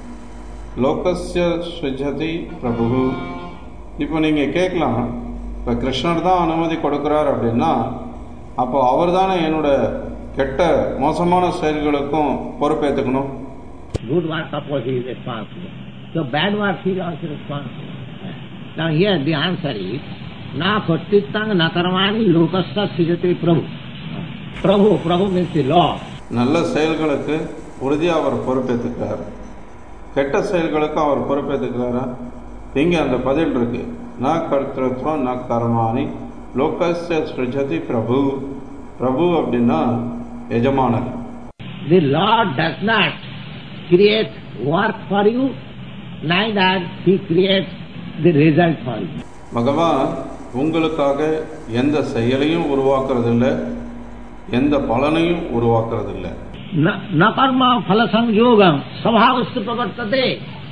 lokasya srijati prabhu. இப்போ நீங்க கேட்கலாம், இப்போ கிருஷ்ணர் தான் அனுமதி கொடுக்கிறார் அப்படின்னா அப்போ அவர் தானே என்னோட கெட்ட மோசமான செயல்களுக்கும் பொறுப்பேற்றுக்கணும். Good work of course he is responsible. So bad work he is also responsible. Now here the answer is na kartitang na karmani lokasya srijati prabhu. Prabhu, Prabhu means the Lord. நல்ல செயல்களுக்கு உறுதியாக அவர் பொறுப்பேற்றுக்கிறார். கெட்ட செயல்களுக்கு அவர் பொறுப்பேற்றுக்கிறாரா? இங்கே அந்த பதில் இருக்கு. ந கர்த்தத்வம் ந கர்மாணி லோகஸ்ய ஸ்ருஜதி பிரபு. பிரபு அப்படின்னா எஜமானர். The Lord does not create work for you, neither he creates the result for you. பகவான் உங்களுக்காக எந்த செயலையும் உருவாக்குறதில்லை, எந்த பலனையும் உருவாக்குறதில்லை. न कर्म फल संयोगम स्वभावस्तु प्रवर्तते.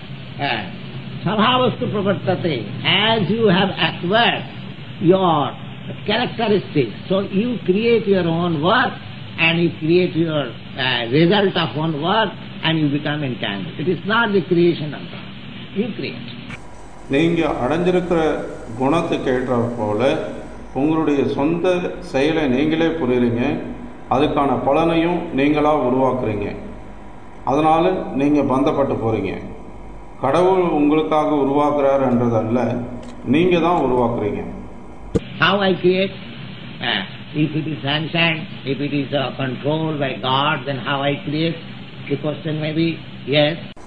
स्वभावस्तु प्रवर्तते. As you have acquired your characteristics, so you create your own work and you create your uh, result of one work and you become entangled. It is not the creation of God. You create. நீங்க அடைஞ்சிருக்கிற குணத்துக்கு ஏற்ற போல உங்களுடைய சொந்த செயலை நீங்களே புரியுறீங்க, அதுக்கான பலனையும் நீங்களா உருவாக்குறீங்க. அதனால நீங்க பந்தப்பட்டு போறீங்க. கடவுள் உங்களுக்காக உருவாக்குறார் என்றதல்ல, நீங்க தான் உருவாக்குறீங்க. How I create? Uh, if it is sanctioned, if it is uh, controlled by God, then how I create? The question may be yes.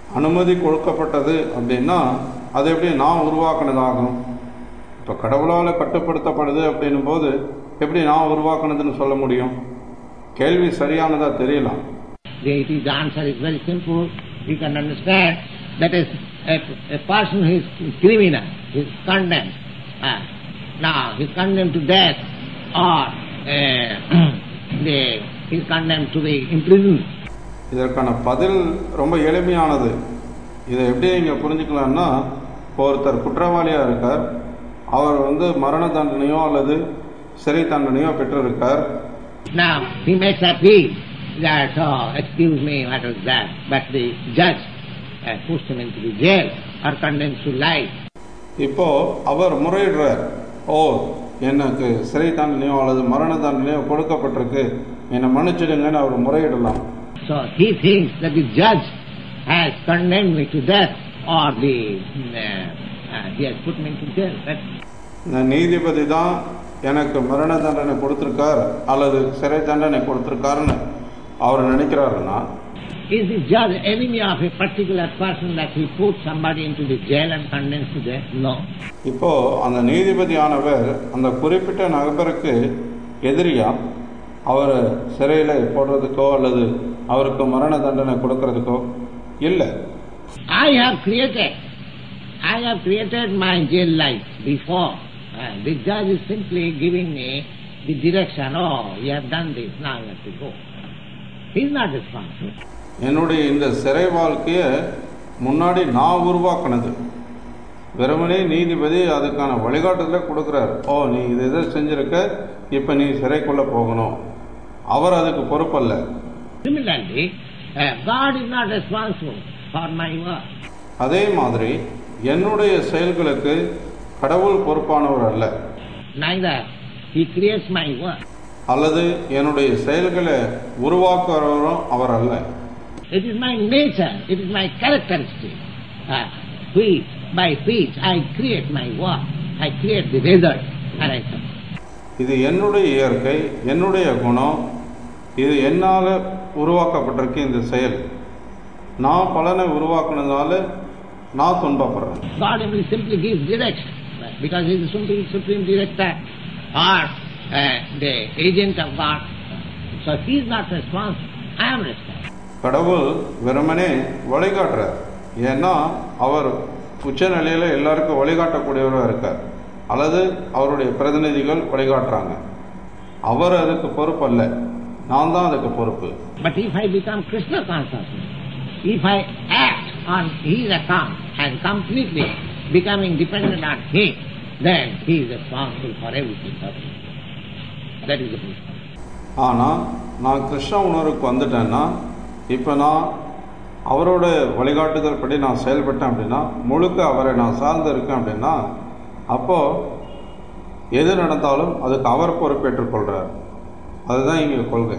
அனுமதி கொடுக்கப்பட்டது அப்படின்னா அது எப்படி நான் உருவாக்குனதாகும்? இப்போ கடவுளால் கட்டுப்படுத்தப்படுது அப்படின்னும் போது எப்படி நான் உருவாக்குனதுன்னு சொல்ல முடியும்? கேள்வி சரியானதா தெரியலாம். The answer is very simple. You can understand that is a, a person who is criminal, he is condemned. Uh, now he is condemned to death, or uh, the, he is condemned to be imprisoned. இதற்கான பதில் ரொம்ப எளிமையானது. இதை எப்படி இங்கே புரிஞ்சுக்கலாம்னா, ஒருத்தர் குற்றவாளியாக இருக்கார், அவர் வந்து மரண தண்டனையோ அல்லது சிறை தண்டனையோ பெற்றிருக்கார். Now he makes appeal that, oh, excuse me, what was that? But the judge uh, puts him into the jail or condemns to life. இப்போ அவர் முறையிடுறார், ஓ எனக்கு சிறை தண்டனையோ அல்லது மரண தண்டனையோ கொடுக்கப்பட்டிருக்கு, என்னை மன்னிச்சிடுங்கன்னு அவர் முறையிடலாம். So he thinks that the judge has condemned me to death, or the uh, uh, he has put me into jail. இந்த நீதிபதி தான் எனக்கு மரண தண்டனை கொடுத்திருக்கார் அல்லது சிறை தண்டனை கொடுத்திருக்காருன்னு அவர் நினைக்கிறாருன்னா, is the judge enemy of a particular person that he puts somebody into the jail and condemns to death? No. இப்போ அந்த நீதிபதியானவர் அந்த குறிப்பிட்ட நபருக்கு எதிரியா அவர் சிறையில் போடுறதுக்கோ அல்லது அவருக்கு மரண தண்டனை கொடுக்கறதுக்கோ இல்லை. I have created, I have created my jail life before. Uh, the judge is simply giving me the direction. Oh, you have done this, now you have to go. He is not responsible. என்னுடைய இந்த சிறை வாழ்க்கையை முன்னாடி நான் உருவாக்குனது. வெறுமனே நீதிபதி அதுக்கான வழிகாட்டுதலை கொடுக்குறாரு. ஓ நீ இது எதை செஞ்சிருக்க, இப்போ நீ சிறைக்குள்ள போகணும். அவர் அதுக்கு பொறுப்பல்ல. Similarly, uh, God is not responsible for my work. அதே மாதிரி என்னுடைய செயல்களுக்கு கடவுள் பொறுப்பானவர் அல்ல. Neither he creates my work. அல்லது என்னுடைய செயல்களை உருவாக்குறவரும் அவர் அல்ல. It is my nature, it is my characteristic. Uh, which, by which I create my work, I create the result, and I come. இது என்னுடைய இயற்கை, என்னுடைய குணம், இது என்னால் உருவாக்கப்பட்டிருக்கு இந்த செயல். நான் பலனை உருவாக்குனதால நான் துன்பப்படுறேன். God will simply give direction, because he is the supreme, supreme director, or uh, the agent of God. So he is not responsible, I am responsible. கடவுள் வெறுமனே வழிகாட்டுறார். ஏன்னா அவர் உச்ச நிலையில எல்லாருக்கும் வழிகாட்டக்கூடியவராக இருக்கார், அல்லது அவருடைய பிரதிநிதிகள் வழிகாட்டுறாங்க. அவர் அதுக்கு பொறுப்பு அல்ல, நான் தான் அதுக்கு பொறுப்பு. But if I become Krishna consciousness, if I act on his account and completely becoming dependent on him, then he is responsible for everything. That is the principle. ஆனால் நான் கிருஷ்ண உணர்வுக்கு வந்துட்டேன்னா, இப்போ நான் அவரோட வழிகாட்டுதல் படி நான் செயல்பட்டேன் அப்படின்னா, முழுக்க அவரை நான் சார்ந்து இருக்கேன் அப்படின்னா, அப்போது எது நடந்தாலும் அதுக்கு அவர் பொறுப்பேற்றுக் கொள்கிறார். அதுதான் இங்கே கொள்கை.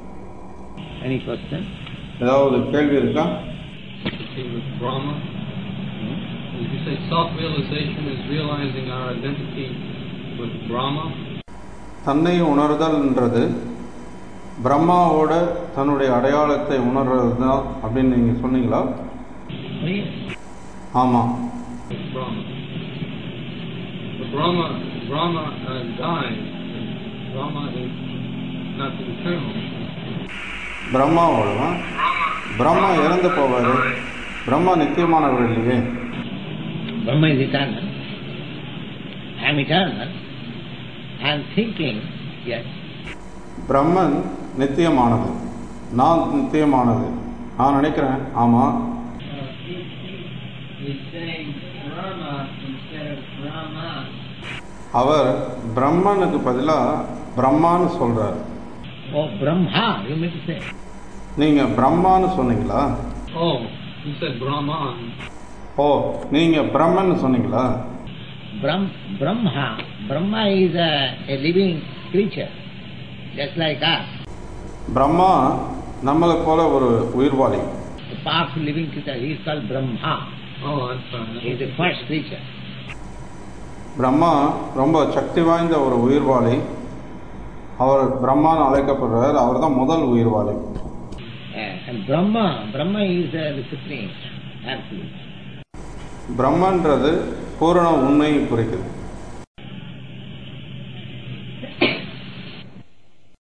Any question? ஏதாவது கேள்வி இருக்கா? Brahma. Did you say self-realization is realizing our identity with Brahma? தன்னை உணர்தல்ன்றது பிரம்மாவோட தன்னுடைய அடையாளத்தை உணர்றது தான் அப்படின்னு நீங்கள் சொன்னீங்களா? ஆமாம். Brahma. The Brahma, Brahma uh, dies. Brahma is not eternal. பிரம்மாவோட Brahma இறந்து போவார். பிரம்மா நித்தியமானவர் இல்லையே. Brahma is eternal. I am eternal. I am thinking, yes. பிரம்மன் நித்தியமானது, நான் நித்தியமானது, நான் நினைக்கிறேன். ஆமாம். அவர் பிரம்மனுக்கு பதிலாக பிரம்மான்னு சொல்றார். Oh, Brahma, you mean to say? நீங்க பிரம்மான்னு சொன்னீங்களா? Oh, you said Brahman. ஓ, நீங்க பிரம்மன்னு சொன்னீங்களா? Brahm, Brahma, Brahma is a, a living creature, just like us. Brahma நம்மளை போல ஒரு உயிர்வாளி. A powerful living creature, he is called Brahma. Oh, that's fine. He is the first creature. Brahma ரொம்ப சக்தி வாய்ந்த ஒரு உயிர்வாளி. அவர் பிரம்மான்னு அழைக்கப்படுறார். அவர் தான் முதல் உயிர்வாளி. And Brahma, Brahma is uh, the supreme. absolute. பிரம்மன்றது பூரண உண்மையை குறிக்குது.